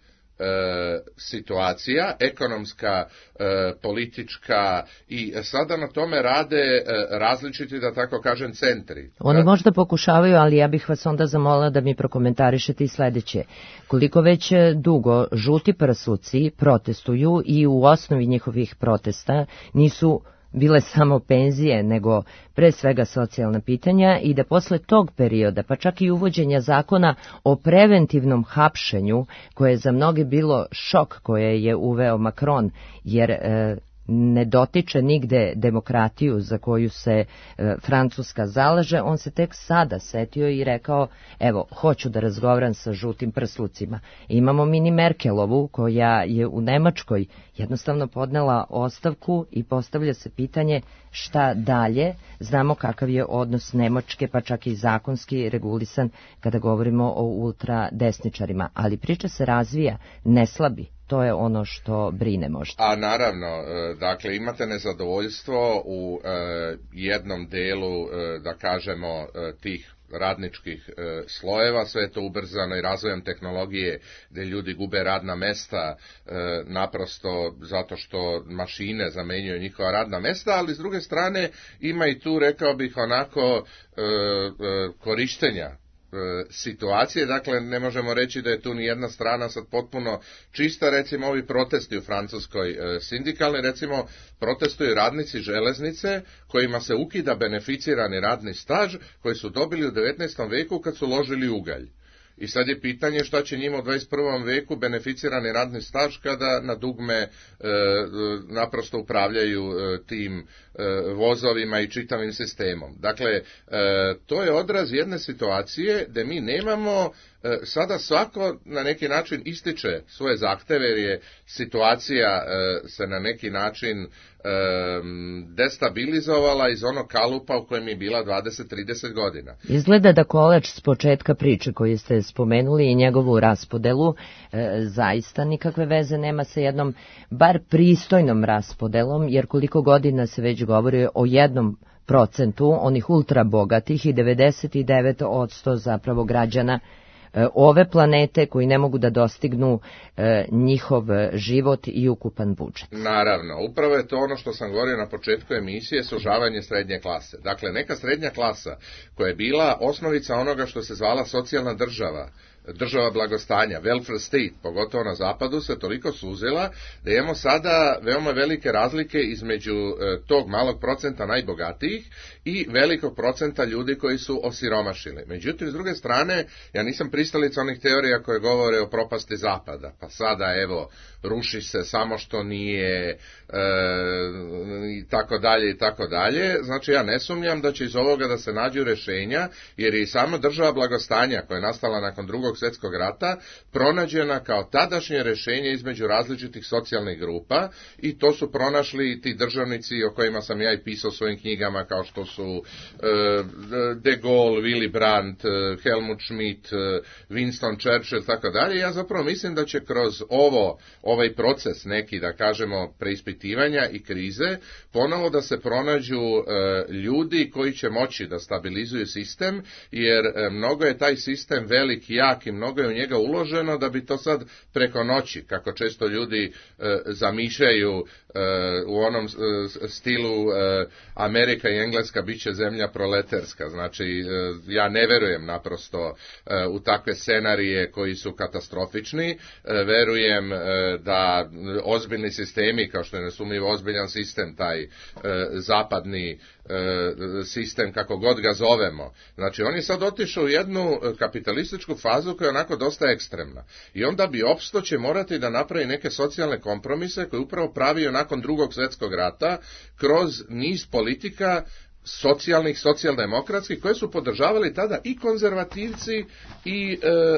Speaker 6: situacija, ekonomska, politička, i sada na tome rade različiti, da tako kažem, centri.
Speaker 3: Oni možda pokušavaju, ali ja bih vas onda zamolila da mi prokomentarišete i sledeće. Koliko već dugo žuti prasuci protestuju i u osnovi njihovih protesta nisu bile samo penzije, nego pre svega socijalna pitanja, i da posle tog perioda, pa čak i uvođenja zakona o preventivnom hapšenju, koje je za mnoge bilo šok koje je uveo Macron, jer ne dotiče nigde demokratiju za koju se Francuska zalaže, on se tek sada setio i rekao, evo, hoću da razgovaram sa žutim prslucima. Imamo mini Merkelovu, koja je u Nemačkoj jednostavno podnela ostavku i postavlja se pitanje šta dalje. Znamo kakav je odnos Nemačke, pa čak i zakonski regulisan kada govorimo o ultradesničarima, ali priča se razvija, ne slabi. To je ono što brine možda.
Speaker 6: A naravno, dakle, imate nezadovoljstvo u jednom delu, da kažemo, tih radničkih slojeva, sve je to ubrzano i razvojem tehnologije gdje ljudi gube radna mesta naprosto zato što mašine zamenjuju njihova radna mesta, ali s druge strane ima i tu, rekao bih, onako korištenja situacije, dakle ne možemo reći da je tu ni jedna strana sad potpuno čista. Recimo ovi protesti u Francuskoj sindikalni, recimo protestuju radnici železnice kojima se ukida beneficirani radni staž koji su dobili u 19. veku kad su ložili ugalj. I sad je pitanje šta će njima u 21. veku beneficirani radni staž kada na dugme naprosto upravljaju tim vozovima i čitavim sistemom. Dakle, to je odraz jedne situacije gdje mi nemamo, sada svako na neki način ističe svoje zahteve jer je situacija se na neki način destabilizovala iz onog kalupa u kojem je bila 20-30 godina.
Speaker 3: Izgleda da kolač s početka priče koju ste spomenuli i njegovu raspodelu zaista nikakve veze nema sa jednom bar pristojnom raspodelom, jer koliko godina se već govori o 1% onih ultra bogatih i 99% zapravo građana ove planete koji ne mogu da dostignu njihov život i ukupan budžet.
Speaker 6: Naravno, upravo je to ono što sam govorio na početku emisije, sužavanje srednje klase. Dakle, neka srednja klasa koja je bila osnovica onoga što se zvala socijalna država, država blagostanja, welfare state, pogotovo na zapadu, se toliko suzila da imamo sada veoma velike razlike između tog malog procenta najbogatijih i velikog procenta ljudi koji su osiromašili. Međutim, s druge strane, ja nisam pristalica onih teorija koje govore o propasti zapada, pa sada evo, ruši se samo što nije i tako dalje i tako dalje. Znači, ja ne sumnjam da će iz ovoga da se nađu rješenja, jer je i sama država blagostanja koja je nastala nakon Drugog svjetskog rata pronađena kao tadašnje rješenje između različitih socijalnih grupa, i to su pronašli ti državnici o kojima sam ja i pisao u svojim knjigama, kao što su De Gaulle, Willy Brandt, Helmut Schmidt, Winston Churchill, tako dalje. Ja zapravo mislim da će kroz ovaj proces neki, da kažemo, preispitivanja i krize, ponovo da se pronađu ljudi koji će moći da stabilizuju sistem, jer mnogo je taj sistem velik, jak i mnogo je u njega uloženo da bi to sad preko noći, kako često ljudi zamišljaju u onom stilu Amerika i Engleska bit će zemlja proleterska. Znači, ja ne verujem naprosto u takve scenarije koji su katastrofični. Verujem da ozbiljni sistemi, kao što je nesumnjivo ozbiljan sistem, taj zapadni sistem, kako god ga zovemo, znači on je sad otišao u jednu kapitalističku fazu tezu koja je onako dosta ekstremna. I onda bi opsto će morati da napravi neke socijalne kompromise koje upravo pravio nakon Drugog svjetskog rata kroz niz politika socijalnih, socijaldemokratskih, koje su podržavali tada i konzervativci i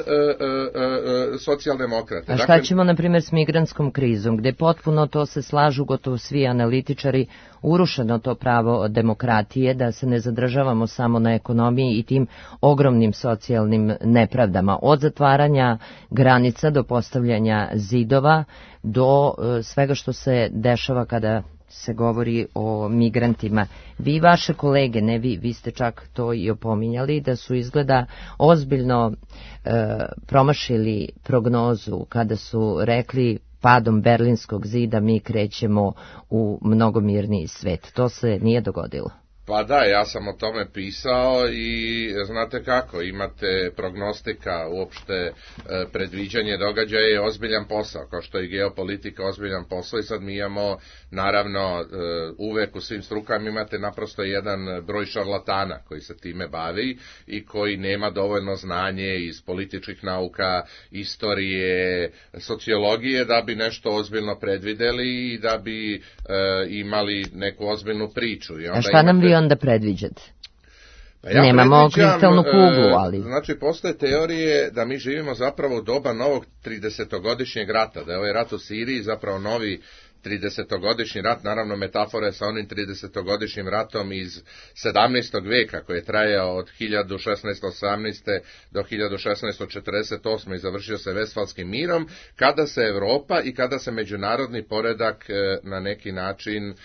Speaker 6: socijaldemokrate.
Speaker 3: A šta ćemo, na primjer, s migrantskom krizom, gdje potpuno to se slažu gotovo svi analitičari, urušeno to pravo demokratije, da se ne zadržavamo samo na ekonomiji i tim ogromnim socijalnim nepravdama, od zatvaranja granica do postavljanja zidova, do svega što se dešava kada se govori o migrantima. Vi i vaše kolege, ne vi ste čak to i opominjali, da su izgleda ozbiljno promašili prognozu kada su rekli padom Berlinskog zida mi krećemo u mnogo mirniji svet. To se nije dogodilo.
Speaker 6: Pa da, ja sam o tome pisao i znate kako, imate prognostika, uopšte predviđanje događaja je ozbiljan posao, kao što je i geopolitika ozbiljan posao i sad mi imamo, naravno, uvek u svim strukama imate naprosto jedan broj šarlatana koji se time bavi i koji nema dovoljno znanje iz političkih nauka, istorije, sociologije da bi nešto ozbiljno predvideli i da bi imali neku ozbiljnu priču. I onda
Speaker 3: a šta nam vi onda predviđate?
Speaker 6: Pa ja
Speaker 3: nemamo kristalnu kuglu, ali...
Speaker 6: Znači, postoje teorije da mi živimo zapravo u doba novog 30-godišnjeg rata, da je ovaj rat u Siriji zapravo novi 30-godišnji rat, naravno metafora je sa onim 30-godišnjim ratom iz 17. veka koji je trajao od 1618. do 1648. i završio se Vestfalskim mirom, kada se Europa i kada se međunarodni poredak na neki način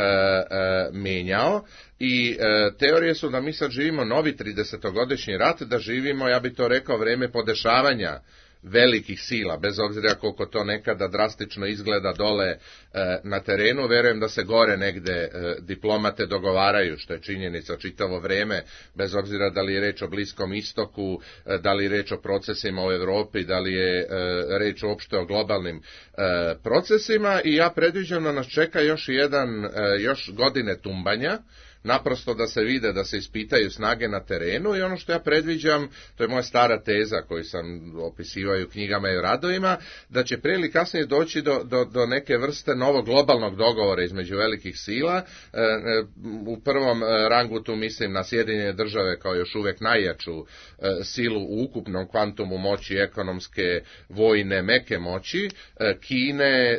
Speaker 6: menjao. I teorije su da mi sad živimo novi 30-godišnji rat, da živimo, ja bi to rekao, vreme podešavanja velikih sila, bez obzira koliko to nekada drastično izgleda dole na terenu, verujem da se gore negde diplomate dogovaraju, što je činjenica čitavo vrijeme, bez obzira da li je reč o Bliskom istoku, da li je reč o procesima u Europi, da li je reč uopšte o globalnim procesima, i ja predviđam da nas čeka još godine tumbanja, naprosto da se vide, da se ispitaju snage na terenu, i ono što ja predviđam, to je moja stara teza koju sam opisivao u knjigama i u radovima, da će prije ili kasnije doći do neke vrste novog globalnog dogovora između velikih sila. U prvom rangu tu mislim na Sjedinjene države kao još uvijek najjaču silu u ukupnom kvantumu moći, ekonomske, vojne, meke moći, Kine,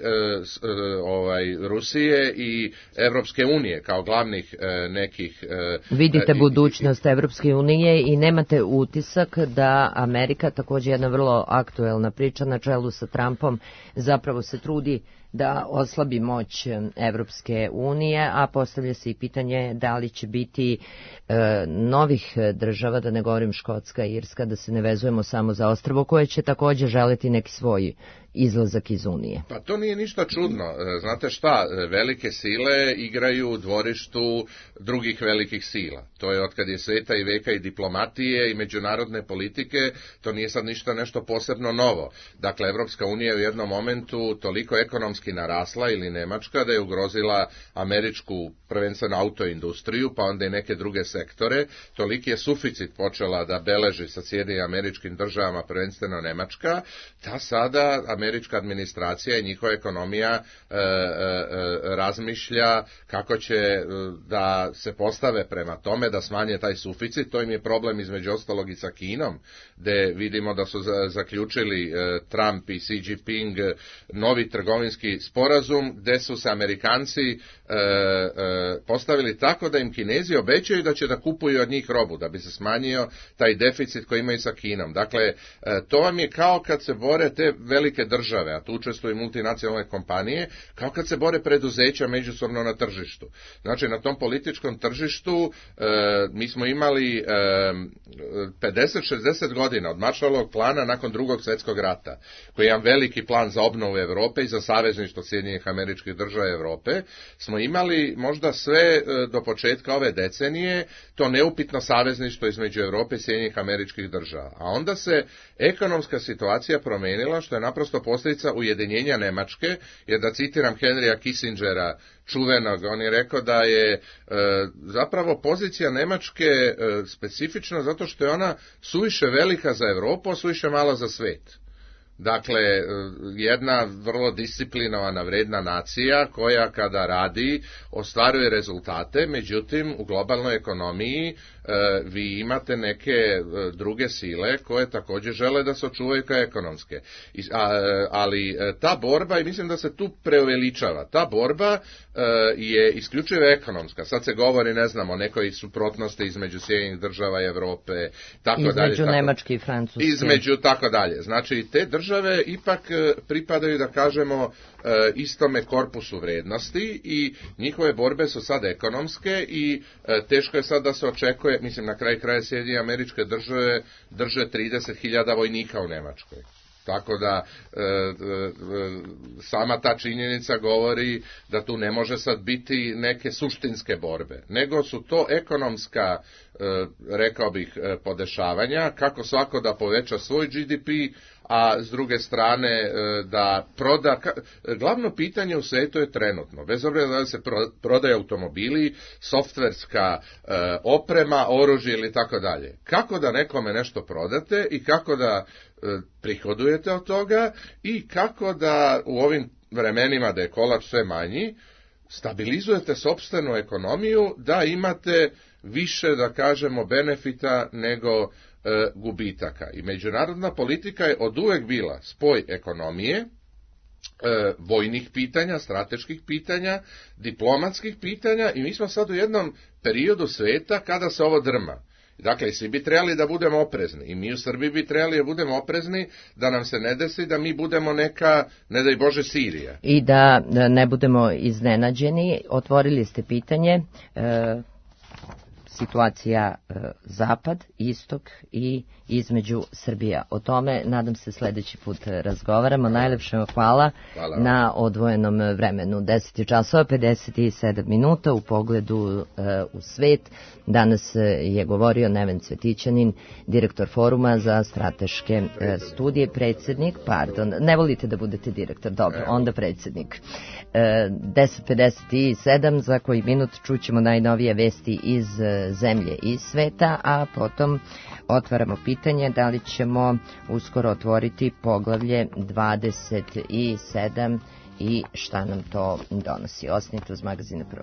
Speaker 6: Rusije i Evropske unije kao glavnih nekih...
Speaker 3: Vidite budućnost Evropske unije i nemate utisak da Amerika, također jedna vrlo aktuelna priča na čelu sa Trumpom, zapravo se trudi da oslabi moć Evropske unije, a postavlja se i pitanje da li će biti novih država, da ne govorim Škotska i Irska, da se ne vezujemo samo za ostrvo, koje će također želiti neki svoj izlazak iz Unije.
Speaker 6: Pa to nije ništa čudno. Znate šta, velike sile igraju u dvorištu drugih velikih sila. To je otkad je sveta i veka i diplomatije i međunarodne politike, to nije sad nešto posebno novo. Dakle, Evropska unija je u jednom momentu toliko ekonomski narasla, ili Nemačka, da je ugrozila američku, prvenstveno autoindustriju, pa onda i neke druge sektore. Toliki je suficit počela da beleži sa Sjedinjenim Američkim Državama, prvenstveno Nemačka, da sada američka administracija i njihova ekonomija razmišlja kako će da se postave prema tome, da smanje taj suficit. To im je problem između ostalog i sa Kinom, gde vidimo da su zaključili Trump i Xi Jinping novi trgovinski sporazum, gde su se Amerikanci postavili tako da im Kinezi obećaju da će da kupuju od njih robu, da bi se smanjio taj deficit koji imaju sa Kinom. Dakle, to vam je kao kad se bore te velike države, a tu učestvuju multinacionalne kompanije, kao kad se bore preduzeća međusobno na tržištu. Znači, na tom političkom tržištu mi smo imali 50-60 godina od Marshallovog plana nakon Drugog svjetskog rata, koji je jedan veliki plan za obnovu Europe i za savez savezništvo Sjedinjenih Američkih Država Europe, smo imali možda sve do početka ove decenije to neupitno savezništvo između Europe i Sjedinjenih Američkih Država. A onda se ekonomska situacija promijenila, što je naprosto posljedica ujedinjenja Njemačke, jer da citiram Henrya Kissingera, čuvenog, on je rekao da je zapravo pozicija Njemačke specifična zato što je ona suviše velika za Europu, a suviše mala za svijet. Dakle, jedna vrlo disciplinovana, vredna nacija koja kada radi ostvaruje rezultate, međutim u globalnoj ekonomiji vi imate neke druge sile koje također žele da se očuvaju kao ekonomske. Ali ta borba, i mislim da se tu preuveličava, ta borba je isključivo ekonomska. Sad se govori, ne znam, o nekoj suprotnosti između Sjedinjenih Država i Europe, tako dalje.
Speaker 3: Između Nemačke i Francuske.
Speaker 6: Između, tako dalje. Znači, te države ipak pripadaju, da kažemo, istome korpusu vrednosti i njihove borbe su sad ekonomske i teško je sad da se očekuje, mislim, na kraju kraja Sjedinjene Američke Države drže 30.000 vojnika u Njemačkoj. Tako da sama ta činjenica govori da tu ne može sad biti neke suštinske borbe, nego su to ekonomska, rekao bih, podešavanja, kako svako da poveća svoj GDP, a s druge strane da proda. Glavno pitanje u svijetu je trenutno, bez obzira da se prodaje automobili, softverska oprema, oružje ili tako dalje. Kako da nekome nešto prodate i kako da prihodujete od toga i kako da u ovim vremenima da je kolač sve manji, stabilizujete sopstvenu ekonomiju da imate više, da kažemo, benefita nego gubitaka. I međunarodna politika je oduvek bila spoj ekonomije, vojnih pitanja, strateških pitanja, diplomatskih pitanja i mi smo sad u jednom periodu svijeta kada se ovo drma. Dakle, svi bi trebali da budemo oprezni i mi u Srbiji bi trebali da budemo oprezni da nam se ne desi da mi budemo neka, ne daj Bože, Sirija.
Speaker 3: I da ne budemo iznenađeni. Otvorili ste pitanje situacija zapad, istok i između Srbija. O tome, nadam se, sljedeći put razgovaramo. Najlepše vam hvala na odvojenom vremenu. 10:57 u pogledu u svet. Danas je govorio Neven Cvetićanin, direktor Foruma za strateške studije, ne volite da budete direktor, dobro, onda predsjednik. 10:57, za koji minut čućemo najnovije vesti iz zemlje i sveta, a potom otvaramo pitanje da li ćemo uskoro otvoriti poglavlje 27 i šta nam to donosi. Ostanite uz magazine Prvo.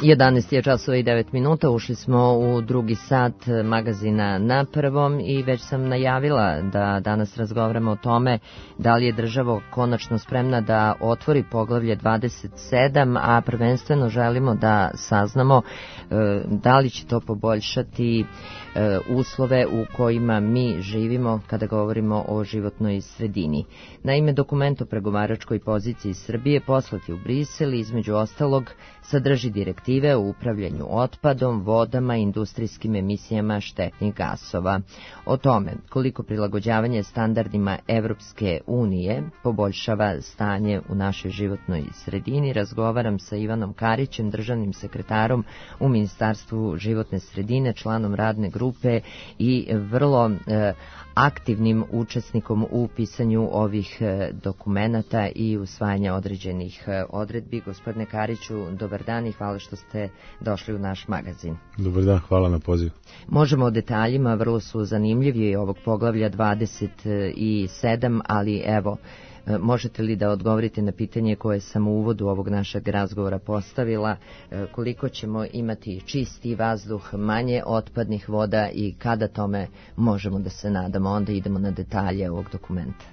Speaker 3: 11 je časova i 9 minuta, ušli smo u drugi sat magazina Na prvom i već sam najavila da danas razgovaramo o tome da li je država konačno spremna da otvori poglavlje 27, a prvenstveno želimo da saznamo da li će to poboljšati uslove u kojima mi živimo kada govorimo o životnoj sredini. Naime, dokument o pregovaračkoj poziciji Srbije poslati u Brisel između ostalog sadrži direktive o upravljanju otpadom, vodama i industrijskim emisijama štetnih gasova. O tome koliko prilagođavanje standardima Evropske unije poboljšava stanje u našoj životnoj sredini razgovaram sa Ivanom Karićem, državnim sekretarom u Ministarstvu životne sredine, članom radne grupe i vrlo aktivnim učesnikom u pisanju ovih dokumenata i usvajanja određenih odredbi. Gospodine Kariću, dobar dan i hvala što ste došli u naš magazin.
Speaker 12: Dobar dan, hvala na poziv.
Speaker 3: Možemo o detaljima, vrlo su zanimljivi ovog poglavlja 27, ali evo, možete li da odgovorite na pitanje koje sam u uvodu ovog našeg razgovora postavila, koliko ćemo imati čisti vazduh, manje otpadnih voda i kada tome možemo da se nadamo? Onda idemo na detalje ovog dokumenta.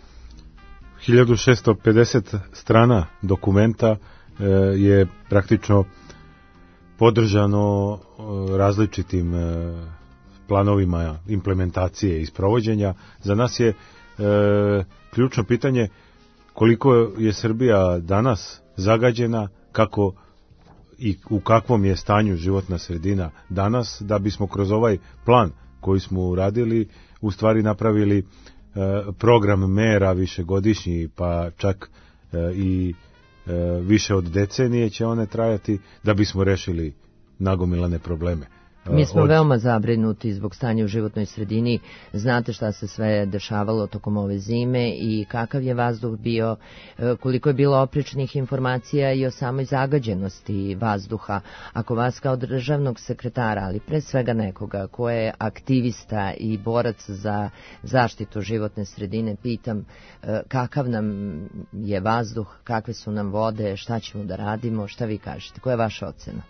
Speaker 12: 1650 strana dokumenta je praktično podržano različitim planovima implementacije i sprovođenja. Za nas je ključno pitanje koliko je Srbija danas zagađena, kako i u kakvom je stanju životna sredina danas, da bismo kroz ovaj plan koji smo uradili u stvari napravili program mera višegodišnji, pa čak i više od decenije će one trajati da bismo rešili nagomilane probleme.
Speaker 3: Mi smo veoma zabrinuti zbog stanja u životnoj sredini. Znate šta se sve dešavalo tokom ove zime i kakav je vazduh bio, koliko je bilo oprečnih informacija i o samoj zagađenosti vazduha. Ako vas kao državnog sekretara, ali pre svega nekoga ko je aktivista i borac za zaštitu životne sredine, pitam kakav nam je vazduh, kakve su nam vode, šta ćemo da radimo, šta vi kažete, koja je vaša ocena?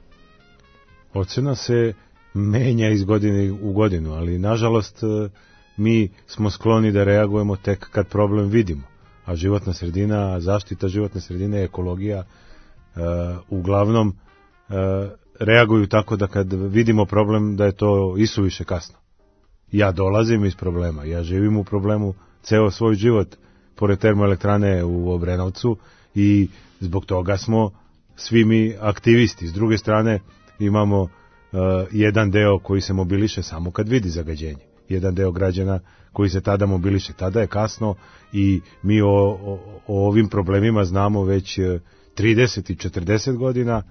Speaker 12: Ocena se menja iz godine u godinu, ali nažalost mi smo skloni da reagujemo tek kad problem vidimo. A životna sredina, zaštita životne sredine, ekologija uglavnom reaguju tako da kad vidimo problem da je to isuviše kasno. Ja dolazim iz problema, ja živim u problemu ceo svoj život pored termoelektrane u Obrenovcu i zbog toga smo svi mi aktivisti. S druge strane imamo jedan deo koji se mobiliše samo kad vidi zagađenje. Jedan deo građana koji se tada mobiliše. Tada je kasno i mi o ovim problemima znamo već 30 i 40 godina.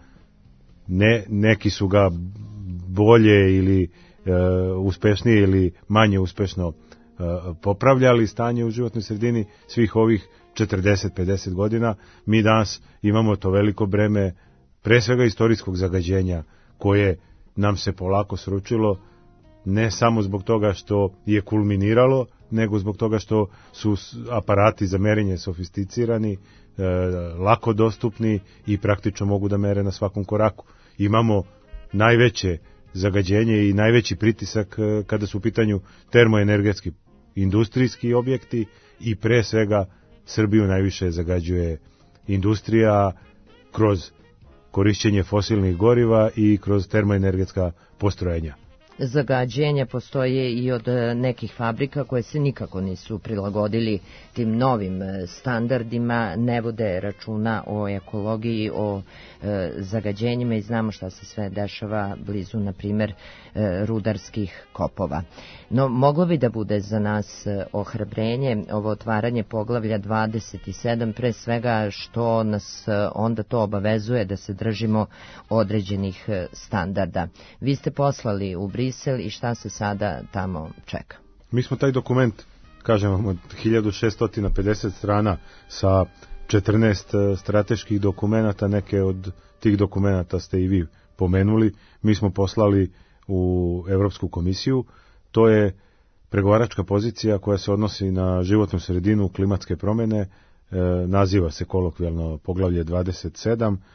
Speaker 12: Neki su ga bolje ili uspešnije ili manje uspešno popravljali stanje u životnoj sredini svih ovih 40-50 godina. Mi danas imamo to veliko breme pre svega istorijskog zagađenja koje nam se polako sručilo, ne samo zbog toga što je kulminiralo, nego zbog toga što su aparati za merenje sofisticirani, lako dostupni i praktično mogu da mere na svakom koraku. Imamo najveće zagađenje i najveći pritisak kada su u pitanju termoenergetski industrijski objekti i pre svega Srbiju najviše zagađuje industrija kroz korišćenje fosilnih goriva i kroz termoenergetska postrojenja.
Speaker 3: Zagađenja postoje i od nekih fabrika koje se nikako nisu prilagodili tim novim standardima, ne vode računa o ekologiji, o zagađenjima i znamo šta se sve dešava blizu, na primjer, rudarskih kopova. No, moglo bi da bude za nas ohrabrenje ovo otvaranje poglavlja 27, pre svega što nas onda to obavezuje da se držimo određenih standarda. Vi ste poslali u Brisel i šta se sada tamo čeka?
Speaker 12: Mi smo taj dokument, kažem vam, od 1650 strana sa 14 strateških dokumenata, neke od tih dokumenata ste i vi pomenuli, mi smo poslali u Evropsku komisiju. To je pregovaračka pozicija koja se odnosi na životnu sredinu, klimatske promjene, naziva se kolokvijalno poglavlje 27.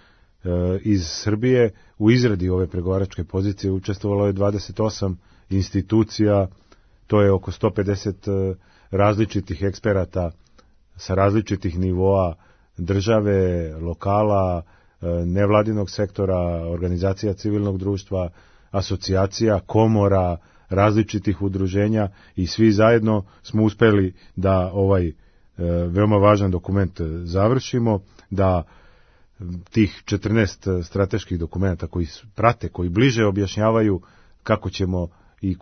Speaker 12: iz Srbije u izradi ove pregovaračke pozicije učestvovalo je 28 institucija, to je oko 150 različitih eksperata sa različitih nivoa države, lokala, nevladinog sektora, organizacija civilnog društva, asocijacija, komora, različitih udruženja i svi zajedno smo uspeli da ovaj veoma važan dokument završimo, da tih 14 strateških dokumenta koji prate, koji bliže objašnjavaju kako ćemo i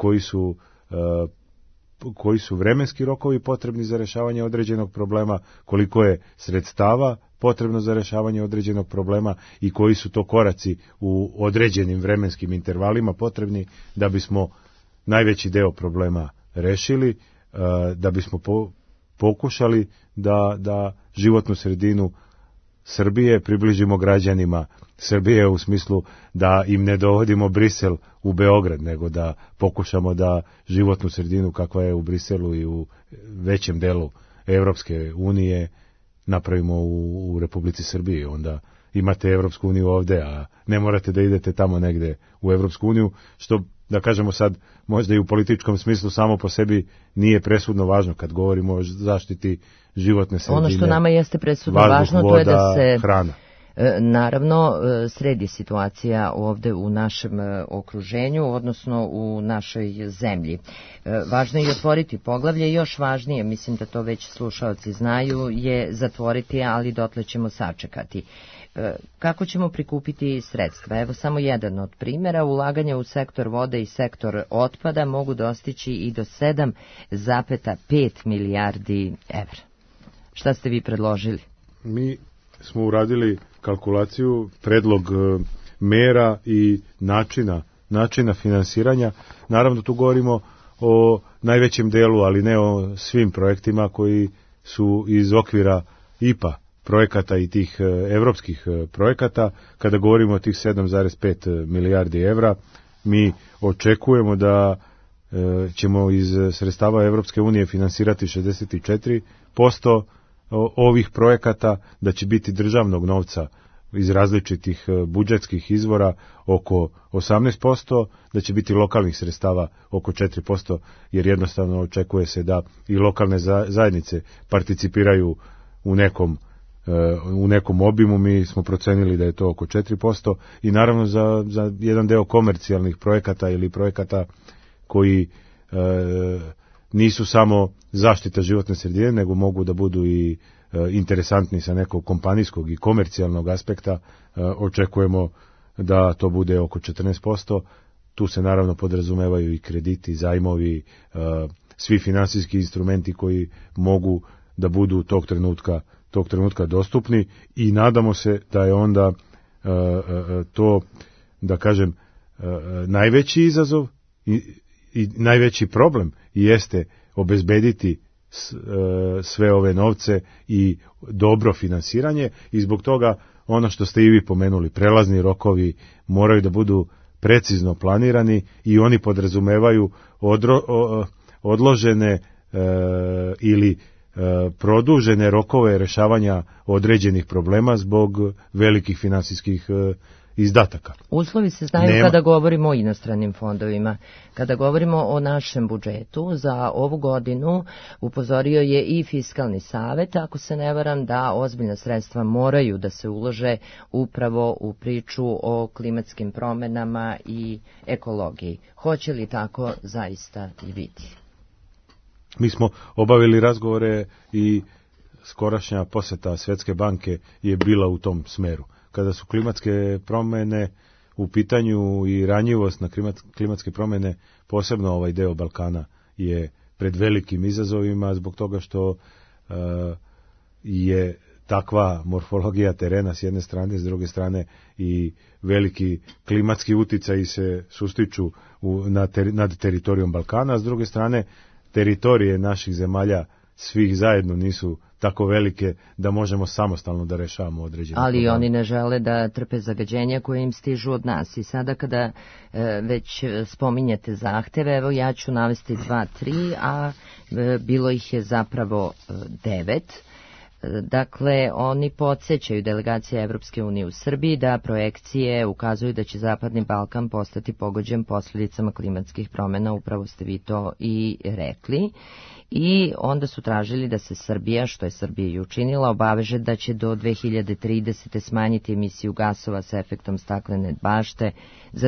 Speaker 12: koji su vremenski rokovi potrebni za rešavanje određenog problema, koliko je sredstava potrebno za rešavanje određenog problema i koji su to koraci u određenim vremenskim intervalima potrebni da bismo najveći deo problema rešili, da bismo pokušali da životnu sredinu Srbije približimo građanima Srbije u smislu da im ne dovodimo Brisel u Beograd, nego da pokušamo da životnu sredinu kakva je u Briselu i u većem delu Evropske unije napravimo u Republici Srbiji. Onda imate Evropsku uniju ovde, a ne morate da idete tamo negde u Evropsku uniju, što da kažemo sad možda i u političkom smislu samo po sebi nije presudno važno kad govorimo o zaštiti životne sredine.
Speaker 3: Ono što nama jeste presudno važno, to je da se hrana. Naravno, sredi situacija ovde u našem okruženju, odnosno u našoj zemlji. Važno je otvoriti poglavlje, još važnije, mislim da to već slušaoci znaju, je zatvoriti, ali dotle ćemo sačekati. Kako ćemo prikupiti sredstva? Evo samo jedan od primjera, ulaganja u sektor vode i sektor otpada mogu dostići i do 7,5 milijardi evra. Šta ste vi predložili?
Speaker 12: Mi smo uradili kalkulaciju, predlog mera i načina finansiranja. Naravno tu govorimo o najvećem delu, ali ne o svim projektima koji su iz okvira IPA projekata i tih evropskih projekata. Kada govorimo o tih 7,5 milijardi evra, mi očekujemo da ćemo iz sredstava Evropske unije finansirati 64% ovih projekata, da će biti državnog novca iz različitih budžetskih izvora oko 18%, da će biti lokalnih sredstava oko 4%, jer jednostavno očekuje se da i lokalne zajednice participiraju u nekom obimu. Mi smo procenili da je to oko 4% i naravno za jedan deo komercijalnih projekata ili projekata koji nisu samo zaštita životne sredine, nego mogu da budu i interesantni sa nekog kompanijskog i komercijalnog aspekta. Očekujemo da to bude oko 14%. Tu se naravno podrazumevaju i krediti, zajmovi, svi finansijski instrumenti koji mogu da budu tog trenutka dostupni i nadamo se da je onda to, da kažem, najveći izazov i najveći problem jeste obezbediti sve ove novce i dobro finansiranje i zbog toga ono što ste i vi pomenuli, prelazni rokovi moraju da budu precizno planirani i oni podrazumevaju odložene ili produžene rokove rešavanja određenih problema zbog velikih finansijskih izdataka.
Speaker 3: Uslovi se znaju kada govorimo o inostranim fondovima. Kada govorimo o našem budžetu, za ovu godinu upozorio je i Fiskalni savet, ako se ne varam, da ozbiljna sredstva moraju da se ulože upravo u priču o klimatskim promenama i ekologiji. Hoće li tako zaista i biti?
Speaker 12: Mi smo obavili razgovore i skorašnja poseta Svetske banke je bila u tom smeru. Kada su klimatske promene u pitanju i ranjivost na klimatske promene, posebno ovaj deo Balkana je pred velikim izazovima zbog toga što je takva morfologija terena s jedne strane, s druge strane i veliki klimatski uticaji se sustiču nad teritorijom Balkana, a s druge strane teritorije naših zemalja svih zajedno nisu tako velike da možemo samostalno da rešavamo određene
Speaker 3: ali
Speaker 12: probleme.
Speaker 3: Oni ne žele da trpe zagađenja koje im stižu od nas. I sada kada već spominjete zahteve, evo ja ću navesti 2, 3, a bilo ih je zapravo 9. Dakle, oni podsjećaju delegacije Evropske unije u Srbiji da projekcije ukazuju da će Zapadni Balkan postati pogođen posljedicama klimatskih promjena, upravo ste vi to i rekli. I onda su tražili da se Srbija, što je Srbija i učinila, obaveže da će do 2030. smanjiti emisiju gasova sa efektom staklene bašte za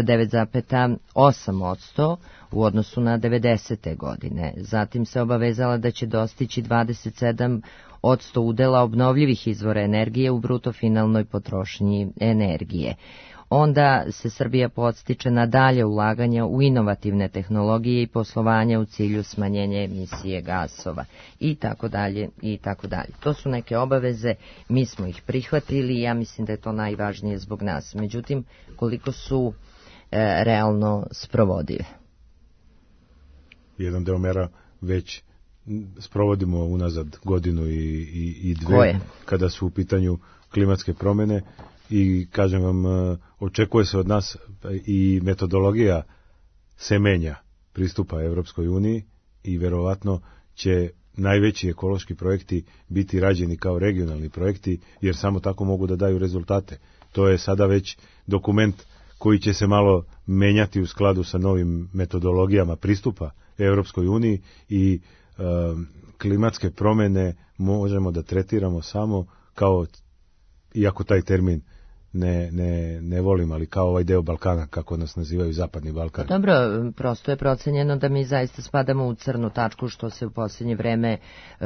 Speaker 3: 9,8% u odnosu na 90. godine. Zatim se obavezala da će dostići 27% udela obnovljivih izvora energije u bruto finalnoj potrošnji energije. Onda se Srbija podstiče na dalje ulaganja u inovativne tehnologije i poslovanja u cilju smanjenja emisije gasova i tako dalje i tako dalje. To su neke obaveze, mi smo ih prihvatili i ja mislim da je to najvažnije zbog nas. Međutim, koliko su realno sprovodive?
Speaker 12: Jedan deo mera već sprovodimo unazad godinu i dve.
Speaker 3: Koje?
Speaker 12: Kada su u pitanju klimatske promjene. I kažem vam, očekuje se od nas i metodologija se menja pristupa Evropskoj uniji i verovatno će najveći ekološki projekti biti rađeni kao regionalni projekti, jer samo tako mogu da daju rezultate. To je sada već dokument koji će se malo menjati u skladu sa novim metodologijama pristupa Evropskoj uniji i klimatske promjene možemo da tretiramo samo kao, iako taj termin ne volim, ali kao ovaj deo Balkana, kako nas nazivaju Zapadni Balkan.
Speaker 3: Dobro, prosto je procenjeno da mi zaista spadamo u crnu tačku, što se u posljednje vreme,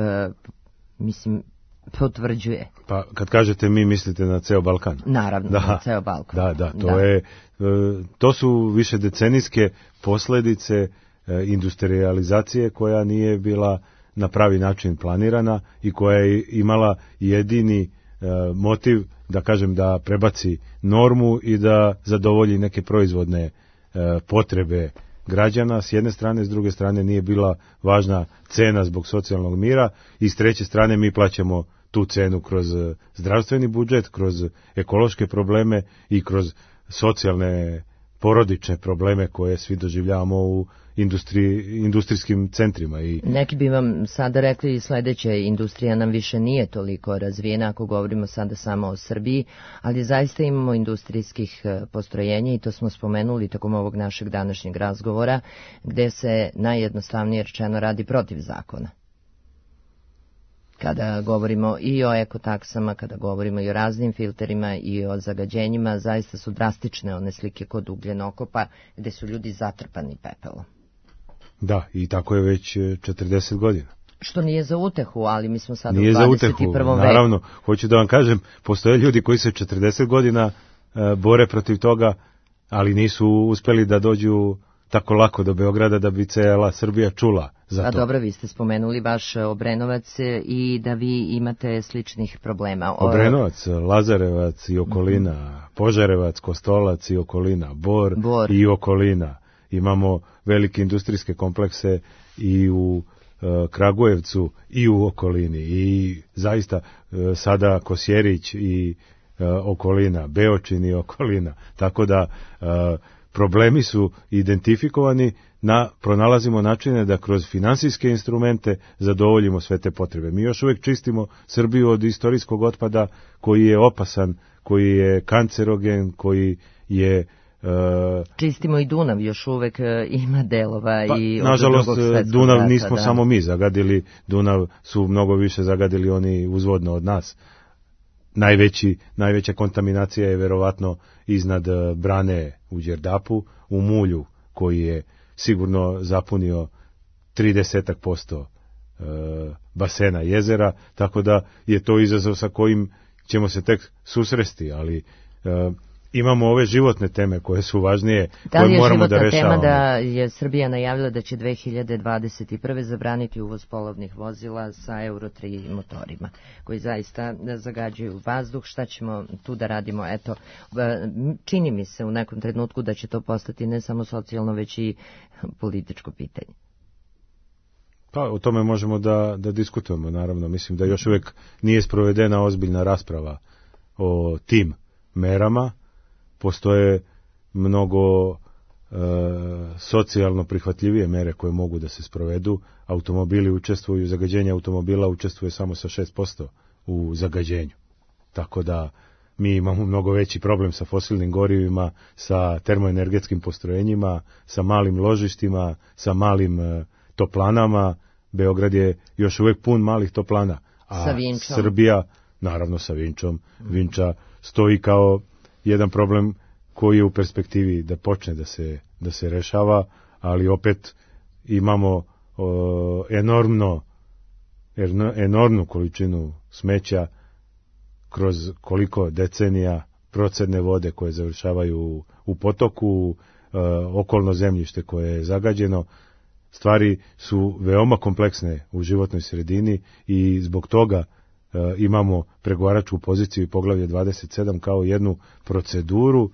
Speaker 3: potvrđuje.
Speaker 12: Pa kad kažete mi, mislite na ceo Balkan?
Speaker 3: Naravno, na ceo Balkan.
Speaker 12: Da, to su više decenijske posljedice industrializacije koja nije bila na pravi način planirana i koja je imala jedini motiv, da kažem, da prebaci normu i da zadovolji neke proizvodne potrebe građana s jedne strane, s druge strane nije bila važna cena zbog socijalnog mira i s treće strane mi plaćamo tu cenu kroz zdravstveni budžet, kroz ekološke probleme i kroz socijalne porodične probleme koje svi doživljavamo u industrijskim centrima.
Speaker 3: Neki bi vam sada rekli sljedeće, industrija nam više nije toliko razvijena ako govorimo sada samo o Srbiji, ali zaista imamo industrijskih postrojenja i to smo spomenuli tokom ovog našeg današnjeg razgovora, gde se najjednostavnije rečeno radi protiv zakona. Kada govorimo i o ekotaksama, kada govorimo i o raznim filterima i o zagađenjima, zaista su drastične one slike kod ugljenokopa gde su ljudi zatrpani pepelom.
Speaker 12: Da, i tako je već 40 godina.
Speaker 3: Što nije za utehu, ali mi smo sad
Speaker 12: nije
Speaker 3: u 21. veku.
Speaker 12: Naravno, hoću da vam kažem, postoje ljudi koji se 40 godina bore protiv toga, ali nisu uspeli da dođu tako lako do Beograda da bi cela Srbija čula za to.
Speaker 3: A dobro, vi ste spomenuli baš Obrenovac i da vi imate sličnih problema.
Speaker 12: Obrenovac, Lazarevac i okolina, Požarevac, Kostolac i okolina, Bor i okolina. Imamo velike industrijske komplekse i u Kragujevcu i u okolini i zaista sada Kosjerić i okolina, Beočin i okolina. Tako da problemi su identifikovani, pronalazimo načine da kroz finansijske instrumente zadovoljimo sve te potrebe. Mi još uvijek čistimo Srbiju od istorijskog otpada koji je opasan, koji je kancerogen, koji je
Speaker 3: čistimo i Dunav, još uvek ima delova i
Speaker 12: nažalost Dunav nismo samo mi zagadili, Dunav su mnogo više zagadili oni uzvodno od nas. Najveća kontaminacija je verovatno iznad brane u Đerdapu, u mulju koji je sigurno zapunio 30% basena jezera, tako da je to izazov sa kojim ćemo se tek susresti, ali imamo ove životne teme koje su važnije, koje moramo da rešavamo.
Speaker 3: Da li je životna tema da je Srbija najavila da će 2021. zabraniti uvoz polovnih vozila sa Euro 3 motorima, koji zaista zagađuju vazduh? Šta ćemo tu da radimo? Eto, čini mi se u nekom trenutku da će to postati ne samo socijalno, već i političko pitanje.
Speaker 12: Pa o tome možemo da diskutujemo, naravno. Mislim da još uvijek nije sprovedena ozbiljna rasprava o tim merama. Postoje mnogo socijalno prihvatljivije mere koje mogu da se sprovedu. Automobili učestvuju, zagađenje automobila učestvuje samo sa 6% u zagađenju. Tako da mi imamo mnogo veći problem sa fosilnim gorivima, sa termoenergetskim postrojenjima, sa malim ložištima, sa malim toplanama. Beograd je još uvijek pun malih toplana, a Srbija, naravno sa Vinčom, Vinča stoji kao jedan problem koji je u perspektivi da počne da se rešava, ali opet imamo enormnu količinu smeća kroz koliko decenija, procedne vode koje završavaju u potoku, okolno zemljište koje je zagađeno. Stvari su veoma kompleksne u životnoj sredini i zbog toga imamo pregovaračku poziciju i poglavlje 27 kao jednu proceduru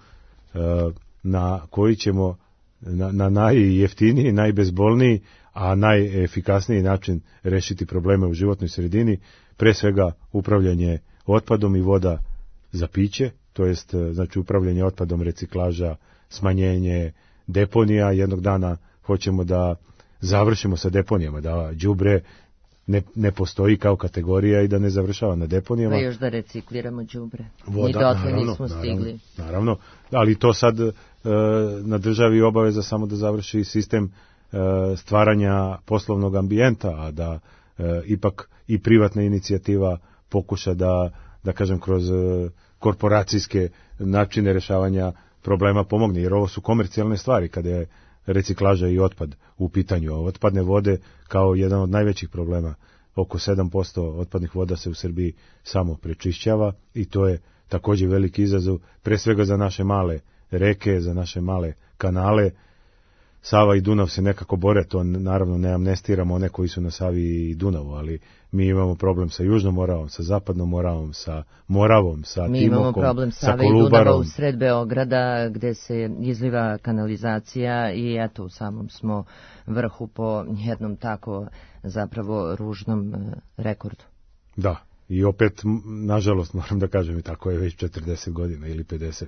Speaker 12: na koji ćemo na najjeftiniji, najbezbolniji, a najefikasniji način rešiti probleme u životnoj sredini, pre svega upravljanje otpadom i voda za piće, to jest znači upravljanje otpadom, reciklaža, smanjenje deponija. Jednog dana hoćemo da završimo sa deponijama, da đubre ne postoji kao kategorija i da ne završava na deponijama.
Speaker 3: Pa još da recikliramo đubre. Ni dotle nismo stigli.
Speaker 12: Naravno, ali to sad na državi obaveza samo da završi sistem stvaranja poslovnog ambijenta, a da ipak i privatna inicijativa pokuša da kažem kroz korporacijske načine rešavanja problema pomogne, jer ovo su komercijalne stvari kada je reciklaža i otpad u pitanju. Otpadne vode kao jedan od najvećih problema. Oko 7% otpadnih voda se u Srbiji samo prečišćava i to je također veliki izazov, pre svega za naše male reke, za naše male kanale. Sava i Dunav se nekako bore, to naravno ne amnestiramo one koji su na Savi i Dunavu, ali mi imamo problem sa Južnom Moravom, sa Zapadnom Moravom, sa Moravom, sa Timokom, sa Kolubarom. Mi imamo problem Save i Dunava u sred Beograda gde se izliva kanalizacija i eto u samom smo vrhu po jednom tako zapravo ružnom rekordu. Da, i opet, nažalost, moram da kažem, i tako je već 40 godina ili 50.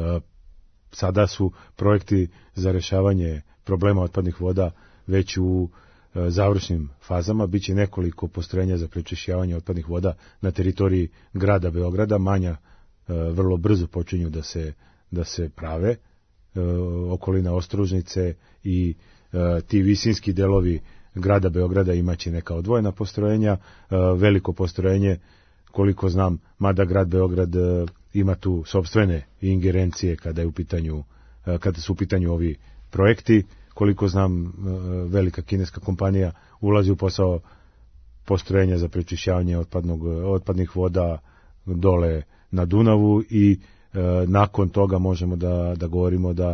Speaker 12: Sada su projekti za rešavanje problema otpadnih voda već u završnim fazama. Biće nekoliko postrojenja za prečišćavanje otpadnih voda na teritoriji grada Beograda. Manja vrlo brzo počinju da se prave. Okolina Ostružnice i ti visinski delovi grada Beograda imaće neka odvojena postrojenja. Veliko postrojenje, koliko znam, mada grad Beograd ima tu sopstvene ingerencije kada su u pitanju ovi projekti. Koliko znam, velika kineska kompanija ulazi u posao postrojenja za prečišćavanje otpadnih voda dole na Dunavu i nakon toga možemo da govorimo da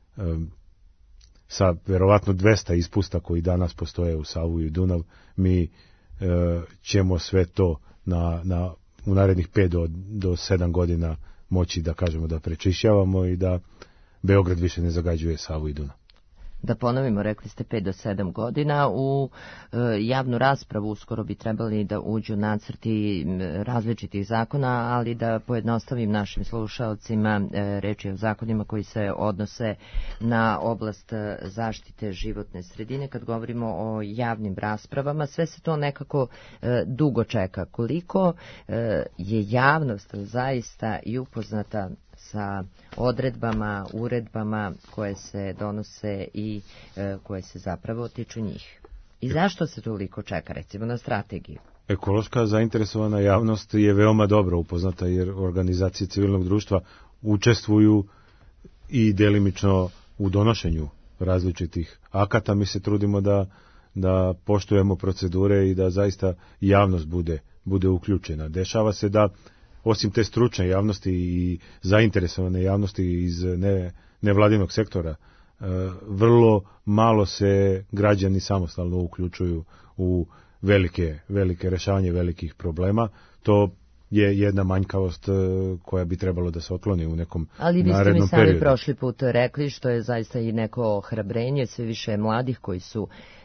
Speaker 12: sa verovatno 200 ispusta koji danas postoje u Savu i Dunav, mi ćemo sve to u narednih 5 do 7 godina moći da kažemo da prečišćavamo i da Beograd više ne zagađuje Savu i Dunav.
Speaker 3: Da ponovimo, rekli ste 5 do 7 godina, u javnu raspravu uskoro bi trebali da uđu nacrti različitih zakona, ali da pojednostavim našim slušalcima, reč je o zakonima koji se odnose na oblast zaštite životne sredine. Kad govorimo o javnim raspravama, sve se to nekako dugo čeka. Koliko je javnost zaista i upoznata sa odredbama, uredbama koje se donose i koje se zapravo tiču njih. I zašto se toliko čeka, recimo, na strategiju?
Speaker 12: Ekološka zainteresovana javnost je veoma dobro upoznata, jer organizacije civilnog društva učestvuju i delimično u donošenju različitih akata. Mi se trudimo da poštujemo procedure i da zaista javnost bude uključena. Dešava se da osim te stručne javnosti i zainteresovane javnosti iz nevladinog sektora, vrlo malo se građani samostalno uključuju u velike rešavanje velikih problema. To je jedna manjkavost koja bi trebalo da se otkloni u nekom narednom periodu. Ali vi ste mi sami prošli put rekli, što je zaista i neko ohrabrenje, sve više mladih koji su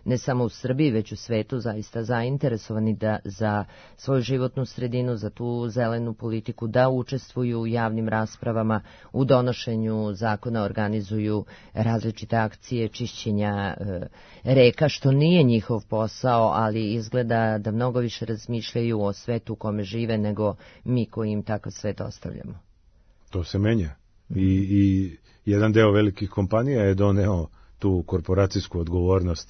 Speaker 3: ne samo u Srbiji, već u svetu zaista zainteresovani da za svoju životnu sredinu, za tu zelenu politiku, da učestvuju u javnim raspravama, u donošenju zakona, organizuju različite akcije čišćenja reka, što nije njihov posao, ali izgleda da mnogo više razmišljaju o svetu u kome žive nego mi koji im takav svet ostavljamo.
Speaker 12: To se menja. I jedan deo velikih kompanija je doneo tu korporacijsku odgovornost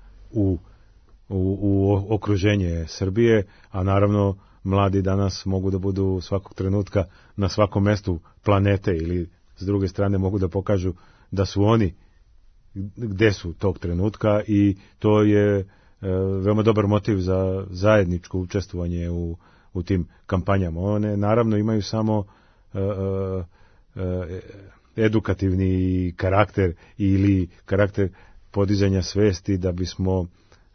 Speaker 12: u okruženje Srbije, a naravno mladi danas mogu da budu svakog trenutka na svakom mestu planete ili s druge strane mogu da pokažu da su oni gde su tog trenutka i to je veoma dobar motiv za zajedničko učestvovanje u tim kampanjama. One naravno imaju samo edukativni karakter ili karakter podizanja svesti da bismo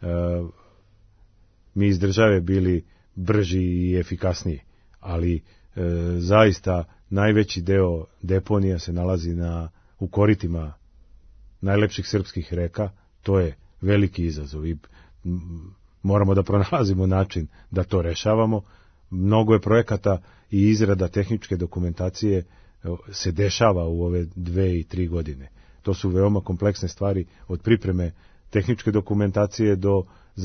Speaker 12: mi iz države bili brži i efikasniji, ali zaista najveći deo deponija se nalazi u koritima najlepših srpskih reka. To je veliki izazov i moramo da pronalazimo način da to rešavamo. Mnogo je projekata i izrada tehničke dokumentacije se dešava u ove 2 i 3 godine. To su veoma kompleksne stvari od pripreme tehničke dokumentacije do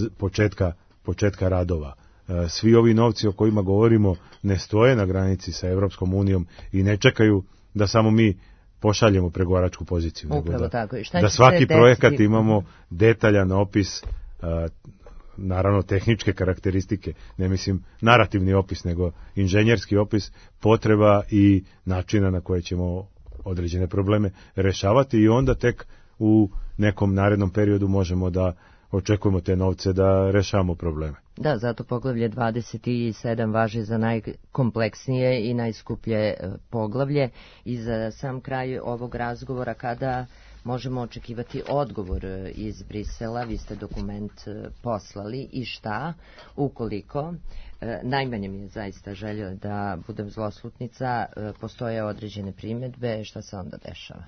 Speaker 12: početka radova. Svi ovi novci o kojima govorimo ne stoje na granici sa Evropskom unijom i ne čekaju da samo mi pošaljemo pregovaračku poziciju.
Speaker 3: Upravo tako.
Speaker 12: Da svaki projekat imamo detaljan opis, naravno tehničke karakteristike, ne mislim narativni opis, nego inženjerski opis potreba i načina na koje ćemo određene probleme rešavati i onda tek u nekom narednom periodu možemo da očekujemo te novce da rešavamo probleme.
Speaker 3: Da, zato poglavlje 27 važi za najkompleksnije i najskuplje poglavlje i za sam kraj ovog razgovora kada možemo očekivati odgovor iz Brisela. Vi ste dokument poslali i šta, ukoliko, najmanje mi je zaista želio da budem zloslutnica, postoje određene primjedbe, šta se onda dešava?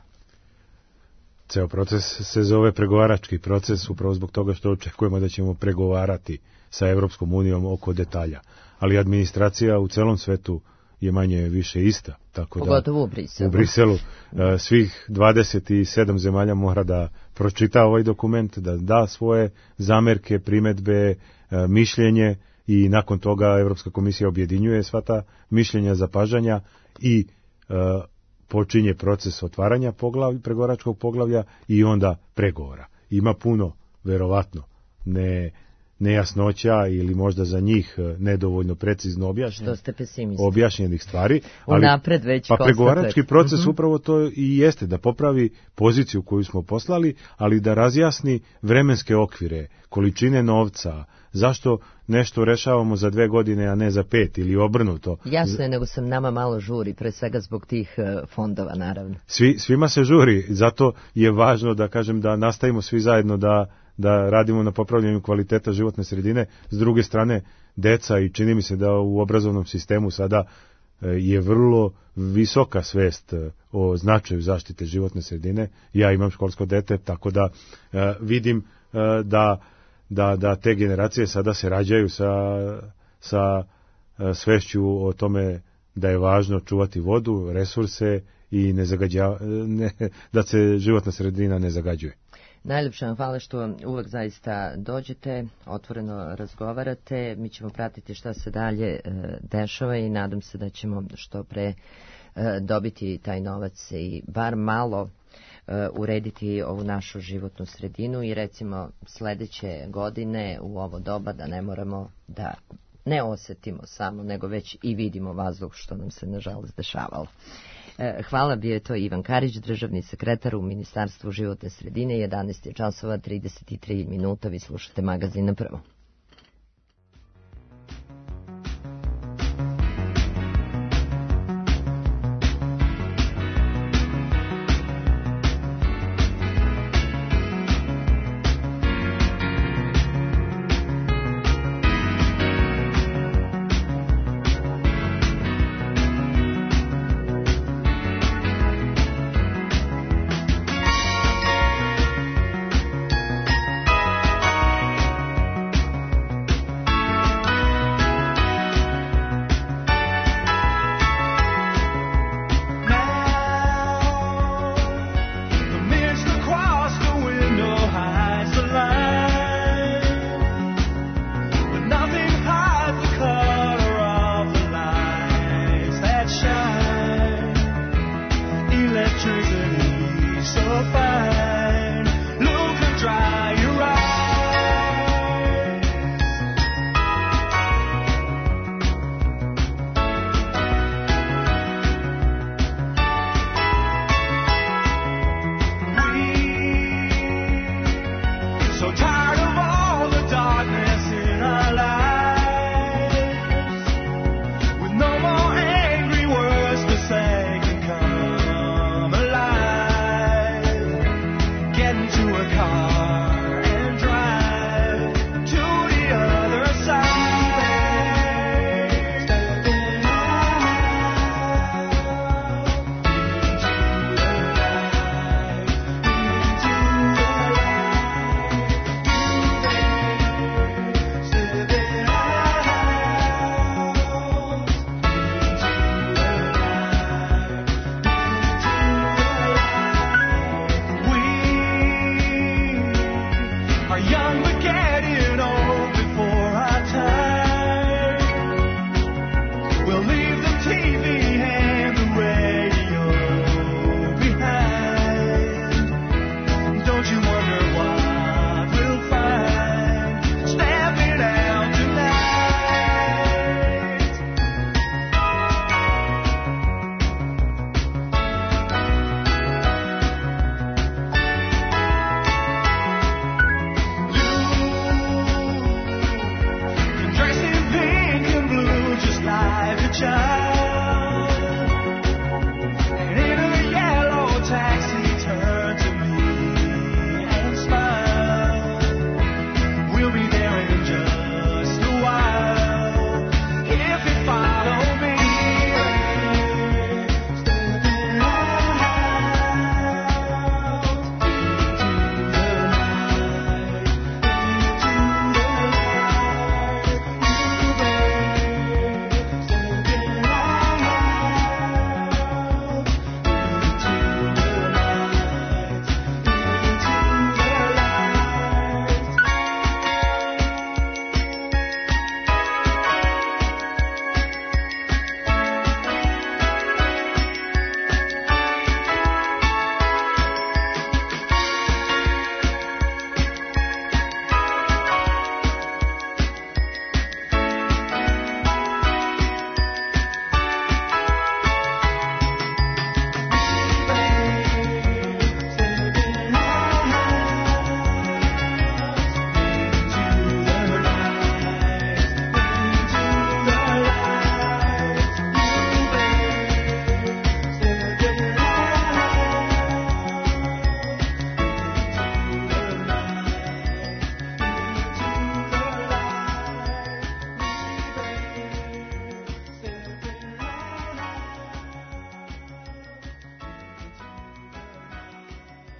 Speaker 12: Ceo proces se zove pregovarački proces, upravo zbog toga što očekujemo da ćemo pregovarati sa Evropskom unijom oko detalja. Ali administracija u celom svetu je manje više ista. Tako
Speaker 3: pogotovo u
Speaker 12: Briselu. Svih 27 zemalja mora da pročita ovaj dokument, da da svoje zamerke, primedbe, mišljenje i nakon toga Evropska komisija objedinjuje sva ta mišljenja, zapažanja i počinje proces otvaranja pregovaračkog poglavlja i onda pregovora. Ima puno, verovatno, nejasnoća ili možda za njih nedovoljno precizno objašnjenih stvari. Pa pregovarački proces upravo to i jeste, da popravi poziciju koju smo poslali, ali da razjasni vremenske okvire, količine novca, zašto nešto rešavamo za 2 godine, a ne za 5 ili obrnuto.
Speaker 3: Jasno je, nego sam nama malo žuri, pre svega zbog tih fondova, naravno.
Speaker 12: Svima se žuri, zato je važno da kažem da nastavimo svi zajedno da radimo na popravljanju kvaliteta životne sredine. S druge strane, deca, i čini mi se da u obrazovnom sistemu sada je vrlo visoka svest o značaju zaštite životne sredine. Ja imam školsko dete, tako da vidim da te generacije sada se rađaju sa svešću o tome da je važno čuvati vodu, resurse i da se životna sredina ne zagađuje.
Speaker 3: Najljepša vam hvala što uvek zaista dođete, otvoreno razgovarate. Mi ćemo pratiti šta se dalje dešava i nadam se da ćemo što pre dobiti taj novac i bar malo urediti ovu našu životnu sredinu i recimo sledeće godine u ovo doba da ne moramo da ne osetimo samo, nego već i vidimo vazduh, što nam se nažalost dešavalo. Hvala, bio je to Ivan Karić, državni sekretar u Ministarstvu životne sredine. 11 je časova, 33 minuta, vi slušate magazin Na prvom.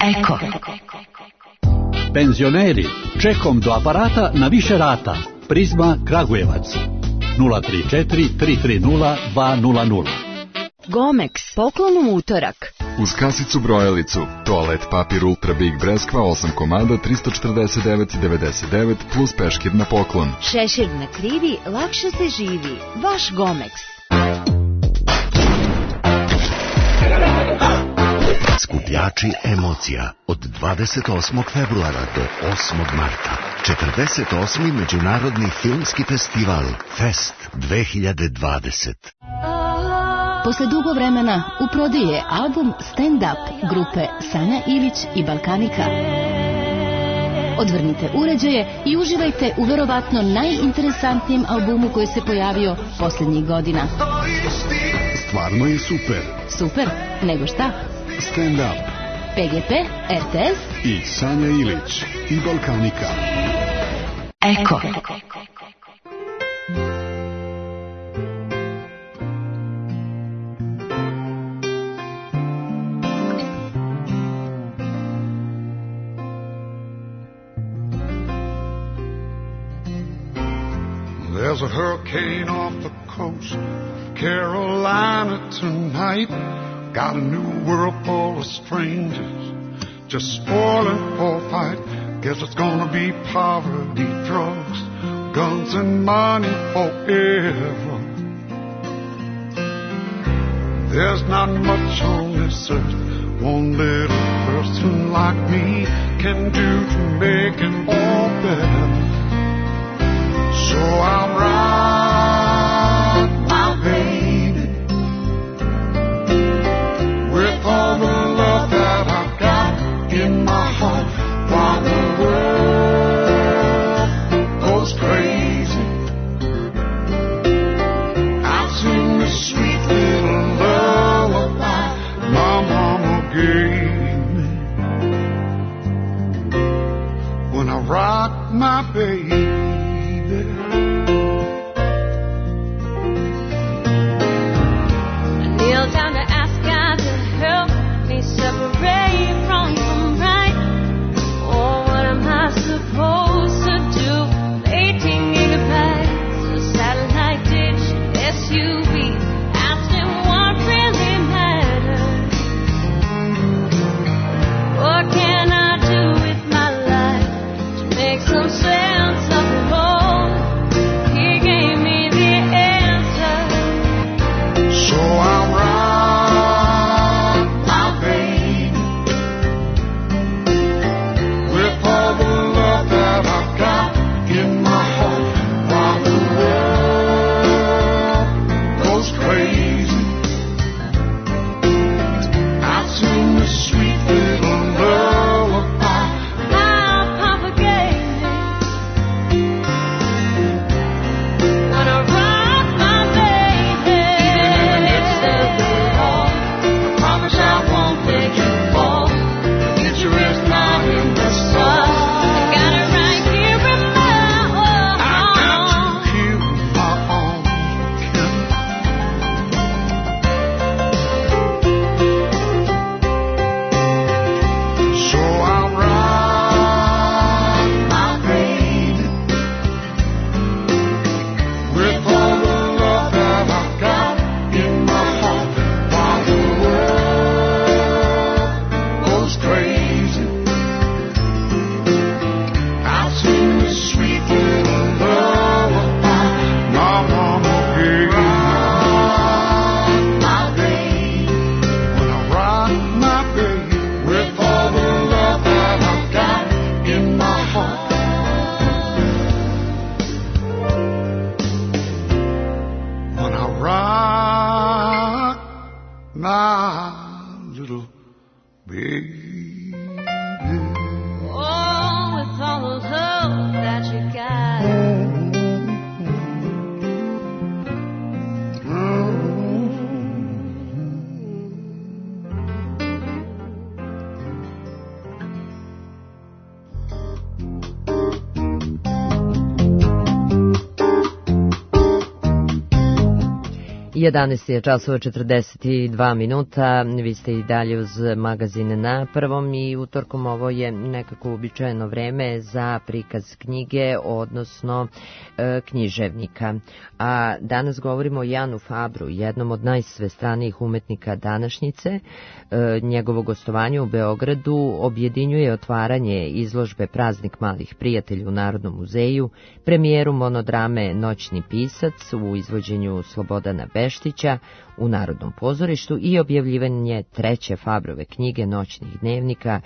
Speaker 7: Eko.
Speaker 9: Penzioneri, čekom do aparata na više rata. Prizma Kragujevac 034 330 200.
Speaker 10: Gomex, poklon u utorak.
Speaker 11: Uz kasicu brojalicu, toalet papir Ultra Big Breskva 8 komada 349,99 plus peškir na poklon.
Speaker 10: Šešir na krivi, lakše se živi. Vaš Gomex.
Speaker 8: Skupljači emocija od 28. februara do 8. marta. 48. Međunarodni filmski festival Fest 2020.
Speaker 13: Posle dugo vremena u prodaji je album Stand Up grupe Sanja Ilić i Balkanika. Odvrnite uređaje i uživajte u verovatno najinteresantnijem albumu koji se pojavio posljednjih godina.
Speaker 14: Stvarno je super.
Speaker 13: Super? Nego šta?
Speaker 14: Stand Up.
Speaker 13: PGP, RTS
Speaker 14: i Sanja Ilić i Balkanika.
Speaker 7: Eko.
Speaker 15: There's a hurricane off the coast of Carolina tonight. Got a new world full of strangers just spoiling for a fight. Guess it's gonna be poverty, drugs, guns and money forever. There's not much on this earth one little person like me can do to make it all better. So I'll ride my baby with all the love that I've got in my heart while the world goes crazy. I'll sing the sweet little lullaby my mama gave me when I rock my baby.
Speaker 16: Down to ask God to help me separate wrong from right. Oh, what am I supposed to do? 18 gigabytes, a satellite dish, SUV, asking what really matters. What can I do with my life to make some sense of it all? He gave me the answer.
Speaker 15: So I'll
Speaker 3: 11 je časova 42 minuta, vi ste i dalje uz magazin Na prvom i utorkom ovo je nekako uobičajeno vreme za prikaz knjige, odnosno književnika. A danas govorimo o Janu Fabru, jednom od najsvestranijih umetnika današnjice. Njegovo gostovanje u Beogradu objedinjuje otvaranje izložbe Praznik malih prijatelja u Narodnom muzeju, premijeru monodrame Noćni pisac u izvođenju Slobodana Beštića u Narodnom pozorištu i objavljivanje treće Fabrove knjige Noćnih dnevnika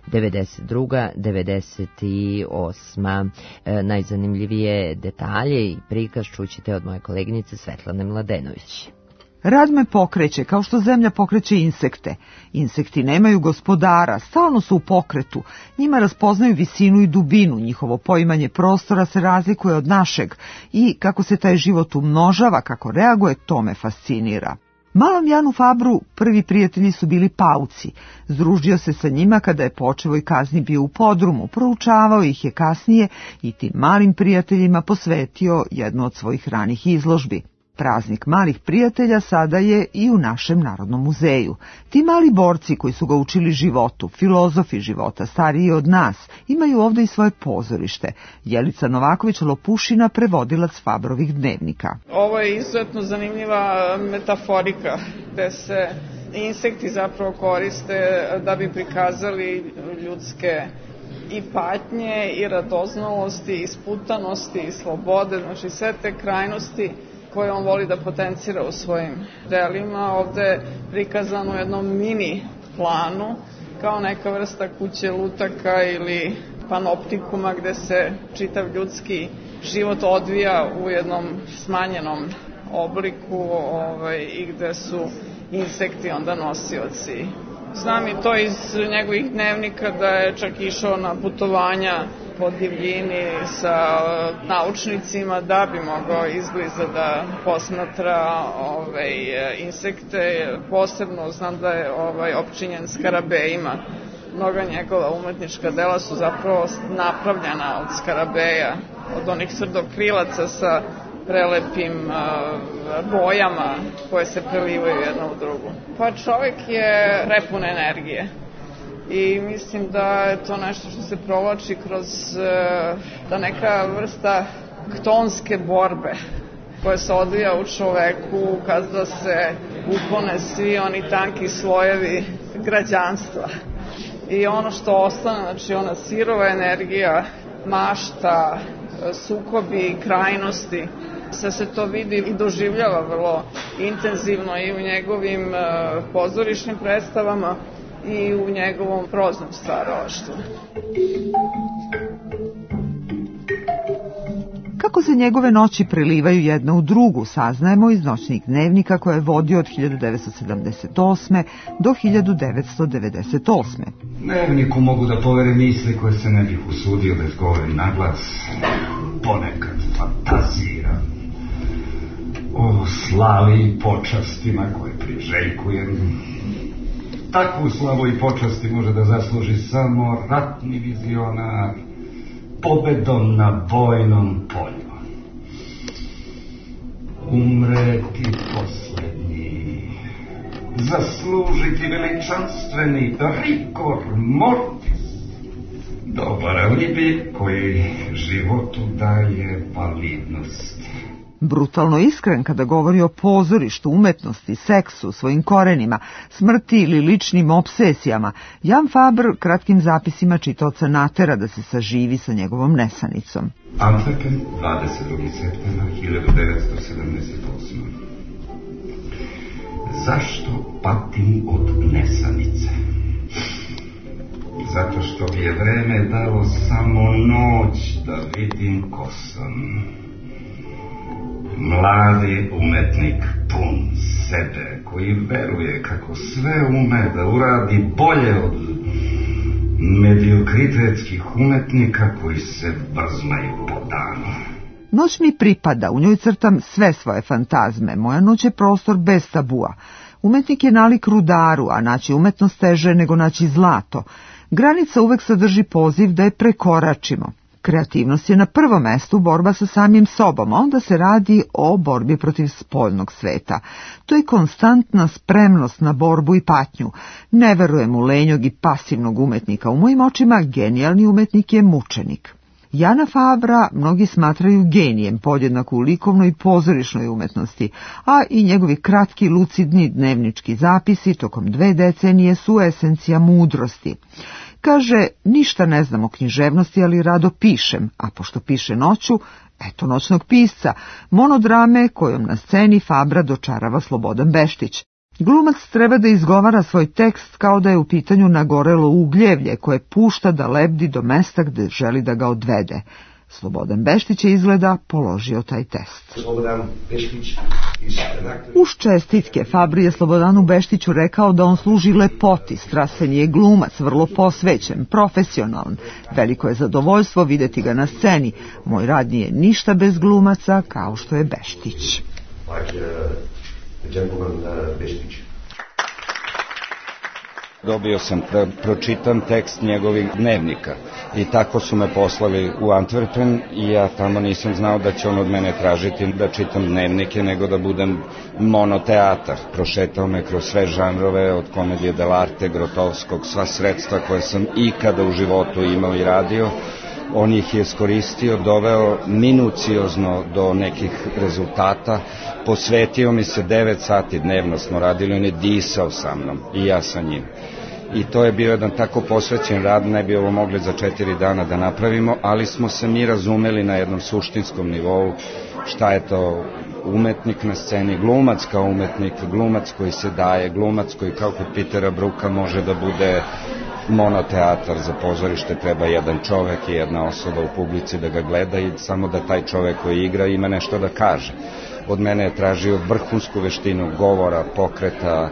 Speaker 3: 92-98. Najzanimljivije detalje i prikaz čućete od moje koleginice Svetlane Mladenović.
Speaker 17: Rad me pokreće, kao što zemlja pokreće insekte. Insekti nemaju gospodara, stalno su u pokretu. Njima raspoznaju visinu i dubinu, njihovo poimanje prostora se razlikuje od našeg i kako se taj život umnožava, kako reaguje, to me fascinira. Malom Janu Fabru prvi prijatelji su bili pauci. Združio se sa njima kada je po očevoj kazni bio u podrumu, proučavao ih je kasnije i tim malim prijateljima posvetio jednu od svojih ranih izložbi. Praznik malih prijatelja sada je i u našem Narodnom muzeju. Ti mali borci koji su ga učili životu, filozofi života, stariji od nas, imaju ovdje i svoje pozorište. Jelica Novaković-Lopušina, prevodilac Fabrovih dnevnika.
Speaker 18: Ovo je izuzetno zanimljiva metaforika, gde se insekti zapravo koriste da bi prikazali ljudske i patnje, i radoznalosti, i sputanosti, i slobode, znači sve te krajnosti koje on voli da potencira u svojim delima. Ovde je prikazano u jednom mini planu, kao neka vrsta kuće lutaka ili panoptikuma gde se čitav ljudski život odvija u jednom smanjenom obliku i gde su insekti onda nosioci. Znam i to iz njegovih dnevnika da je čak išao na putovanja po divljini sa naučnicima da bi mogao izbliza da posmatra insekte. Posebno znam da je opčinjen skarabejima. Mnoga njegova umetnička dela su zapravo napravljena od skarabeja, od onih tvrdokrilaca sa prelepim bojama koje se prelivaju jedna u drugu. Pa čovjek je prepun energije i mislim da je to nešto što se provlači kroz da neka vrsta ktonske borbe koja se odvija u čoveku kada se uklone svi oni tanki slojevi građanstva. I ono što ostane, znači ona sirova energija, mašta, sukobi, krajnosti, sve se to vidi i doživljava vrlo intenzivno i u njegovim pozorišnim predstavama i u njegovom proznom stvaralaštvu.
Speaker 17: Kako se njegove noći prelivaju jedna u drugu, saznajemo iz Noćnih dnevnika koje je vodio od 1978. do 1998.
Speaker 19: Dnevniku mogu da poverim misli koje se ne bih usudio da izgovorim naglas. Ponekad fantaziram o slavi i počastima koje priželjkujem. Takvu slavu i počasti može da zasluži samo ratni vizionar pobedom na bojnom polju. Umreti poslednji, zaslužiti veličanstveni rigor mortis, dobar alibi koji životu daje validnost.
Speaker 17: Brutalno iskren kada govori o pozorištu, umetnosti, seksu, svojim korenima, smrti ili ličnim obsesijama, Jan Fabr kratkim zapisima čitaoca natera da se saživi sa njegovom nesanicom.
Speaker 19: Antwerpen, 22. septembra 1978. Zašto patim od nesanice? Zato što mi je vreme dalo samo noć da vidim ko sam. Mladi umetnik pun sebe, koji veruje kako sve ume da uradi bolje od mediokritetskih umetnika koji se brzmaju po danu.
Speaker 17: Noć mi pripada, u njoj crtam sve svoje fantazme, moja noć je prostor bez tabua. Umetnik je nalik rudaru, a naći umetnost teže nego naći zlato. Granica uvek sadrži poziv da je prekoračimo. Kreativnost je na prvom mestu borba sa samim sobom, a onda se radi o borbi protiv spoljnog sveta. To je konstantna spremnost na borbu i patnju. Ne verujem u lenjog i pasivnog umetnika. U mojim očima genijalni umetnik je mučenik. Jana Fabra mnogi smatraju genijem, podjednako u likovnoj i pozorišnoj umetnosti, a i njegovi kratki, lucidni dnevnički zapisi tokom 2 decenije su esencija mudrosti. Kaže, ništa ne znam o književnosti, ali rado pišem, a pošto piše noću, eto noćnog pisca, monodrame kojom na sceni Fabra dočarava Slobodan Beštić. Glumac treba da izgovara svoj tekst kao da je u pitanju nagorelo ugljevlje koje pušta da lebdi do mesta gde želi da ga odvede. Slobodan Beštić je izgleda položio taj test. Uz čestitke Fabri je Slobodanu Beštiću rekao da on služi lepoti, strastveni je glumac, vrlo posvećen, profesionalan. Veliko je zadovoljstvo videti ga na sceni. Moj rad nije ništa bez glumaca kao što je Beštić.
Speaker 20: Dobio sam da pročitam tekst njegovih dnevnika i tako su me poslali u Antwerpen i ja tamo nisam znao da će on od mene tražiti da čitam dnevnike, nego da budem monoteatar. Prošetao me kroz sve žanrove, od komedije dell'arte, Grotovskog, sva sredstva koje sam ikada u životu imao i radio. On ih je iskoristio, doveo minuciozno do nekih rezultata, posvetio mi se 9 sati dnevno smo radili, on je disao sa mnom i ja sa njim. I to je bio jedan tako posvećen rad, ne bi ovo mogli za 4 dana da napravimo, ali smo se mi razumeli na jednom suštinskom nivou šta je to umetnik na sceni, glumac kao umetnik, glumac koji se daje, glumac koji kao kod Petera Bruka može da bude monoteatar. Za pozorište treba jedan čovek i jedna osoba u publici da ga gleda i samo da taj čovek koji igra ima nešto da kaže. Od mene je tražio vrhunsku veštinu govora, pokreta,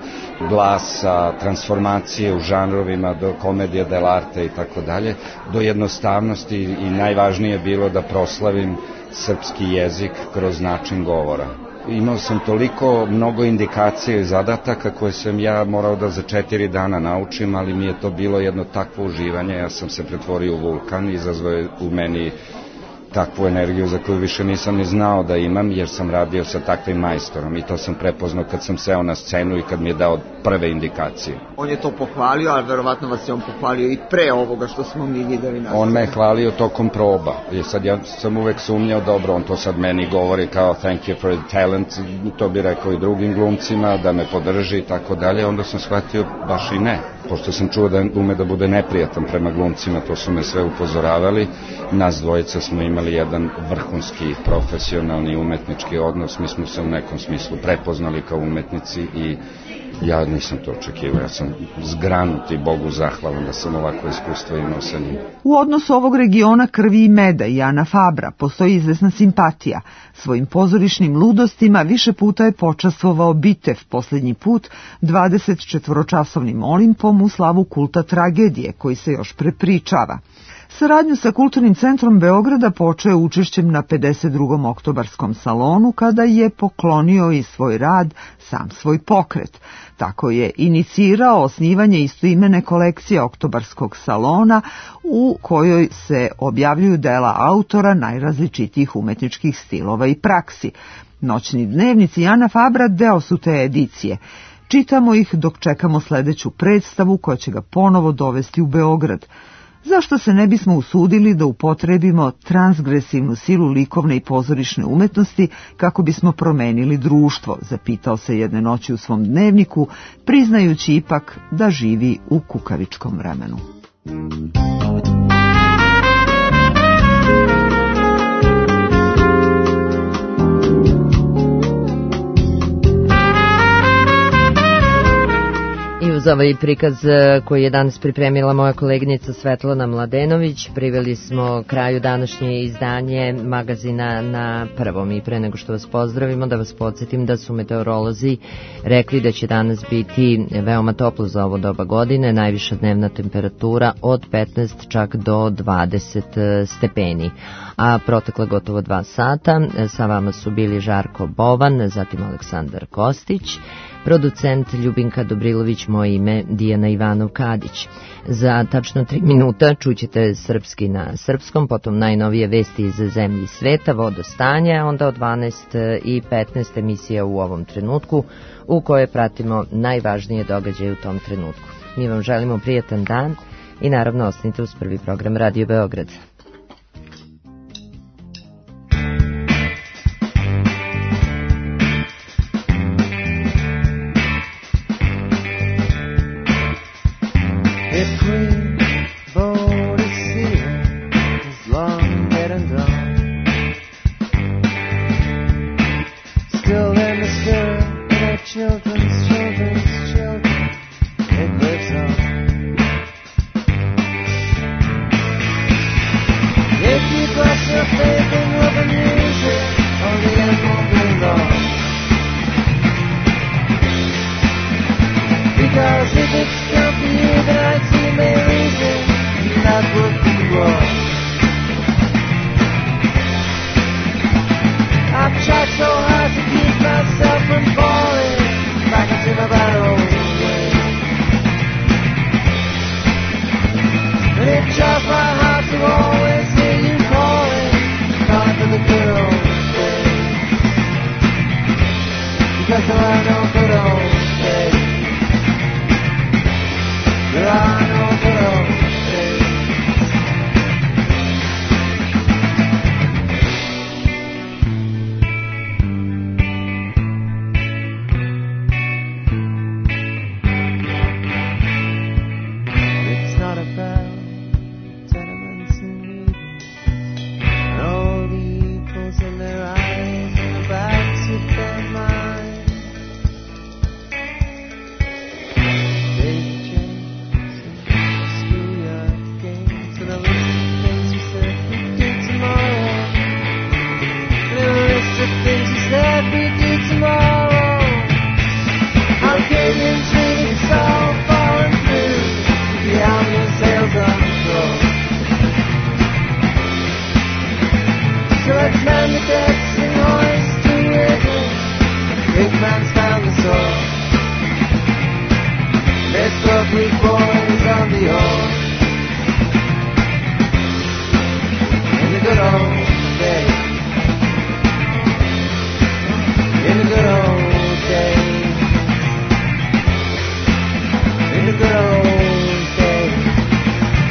Speaker 20: glasa, transformacije u žanrovima, do komedije dell'arte i tako dalje, do jednostavnosti i najvažnije je bilo da proslavim srpski jezik kroz način govora. Imao sam toliko mnogo indikacija i zadataka koje sam ja morao da za 4 dana naučim, ali mi je to bilo jedno takvo uživanje, ja sam se pretvorio u vulkan, izazvao je u meni takvu energiju za koju više nisam ni znao da imam, jer sam radio sa takvim majstorom i to sam prepoznao kad sam seo na scenu i kad mi je dao prve indikacije.
Speaker 17: On je to pohvalio, ali verovatno vas je on pohvalio i pre ovoga što smo mi videli.
Speaker 20: On me je hvalio tokom proba i sad ja sam uvek sumnjao, dobro, on to sad meni govori kao thank you for the talent, to bi rekao i drugim glumcima, da me podrži i tako dalje, onda sam shvatio baš i ne. Pošto sam čuo da ume da bude neprijatan prema glumcima, to su me sve upozoravali. Nas dvojica smo imali jedan vrhunski, profesionalni, umetnički odnos. Mi smo se u nekom smislu prepoznali kao umetnici i ja nisam to očekivao. Ja sam zgranut i Bogu zahvalan da sam ovako iskustvo imao sa njim.
Speaker 17: U odnosu ovog regiona krvi i meda i Jana Fabra postoji izvesna simpatija. Svojim pozorišnim ludostima više puta je počastvovao Bitev, posljednji put 24-časovnim Olimpom u slavu kulta tragedije, koji se još prepričava. Saradnju sa Kulturnim centrom Beograda počeo učešćem na 52. oktobarskom salonu, kada je poklonio i svoj rad, sam svoj pokret. Tako je inicirao osnivanje istoimene kolekcije oktobarskog salona, u kojoj se objavljuju dela autora najrazličitijih umetničkih stilova i praksi. Noćni dnevnici Jana Fabra deo su te edicije. Čitamo ih dok čekamo sledeću predstavu koja će ga ponovo dovesti u Beograd. Zašto se ne bismo usudili da upotrebimo transgresivnu silu likovne i pozorišne umetnosti kako bismo promenili društvo, zapitao se jedne noći u svom dnevniku, priznajući ipak da živi u kukavičkom vremenu.
Speaker 3: Uz ovaj prikaz koji je danas pripremila moja koleginica Svetlana Mladenović, priveli smo kraju današnje izdanje magazina Na prvom. I pre nego što vas pozdravimo, da vas podsjetim da su meteorolozi rekli da će danas biti veoma toplo za ovo doba godine, najviša dnevna temperatura od 15 čak do 20 stepeni. A protekla gotovo 2 sata, sa vama su bili Žarko Bovan, zatim Aleksandar Kostić, producent Ljubinka Dobrilović, moje ime Dijana Ivanov Kadić. Za tačno 3 minuta čućete srpski na srpskom, potom najnovije vesti iz zemlji i sveta, vodostanje, a onda od 12:15 emisija U ovom trenutku u kojoj pratimo najvažnije događaje u tom trenutku. Mi vam želimo prijatan dan i naravno ostanite uz prvi program Radio Beograd.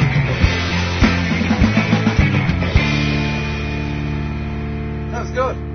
Speaker 21: Good.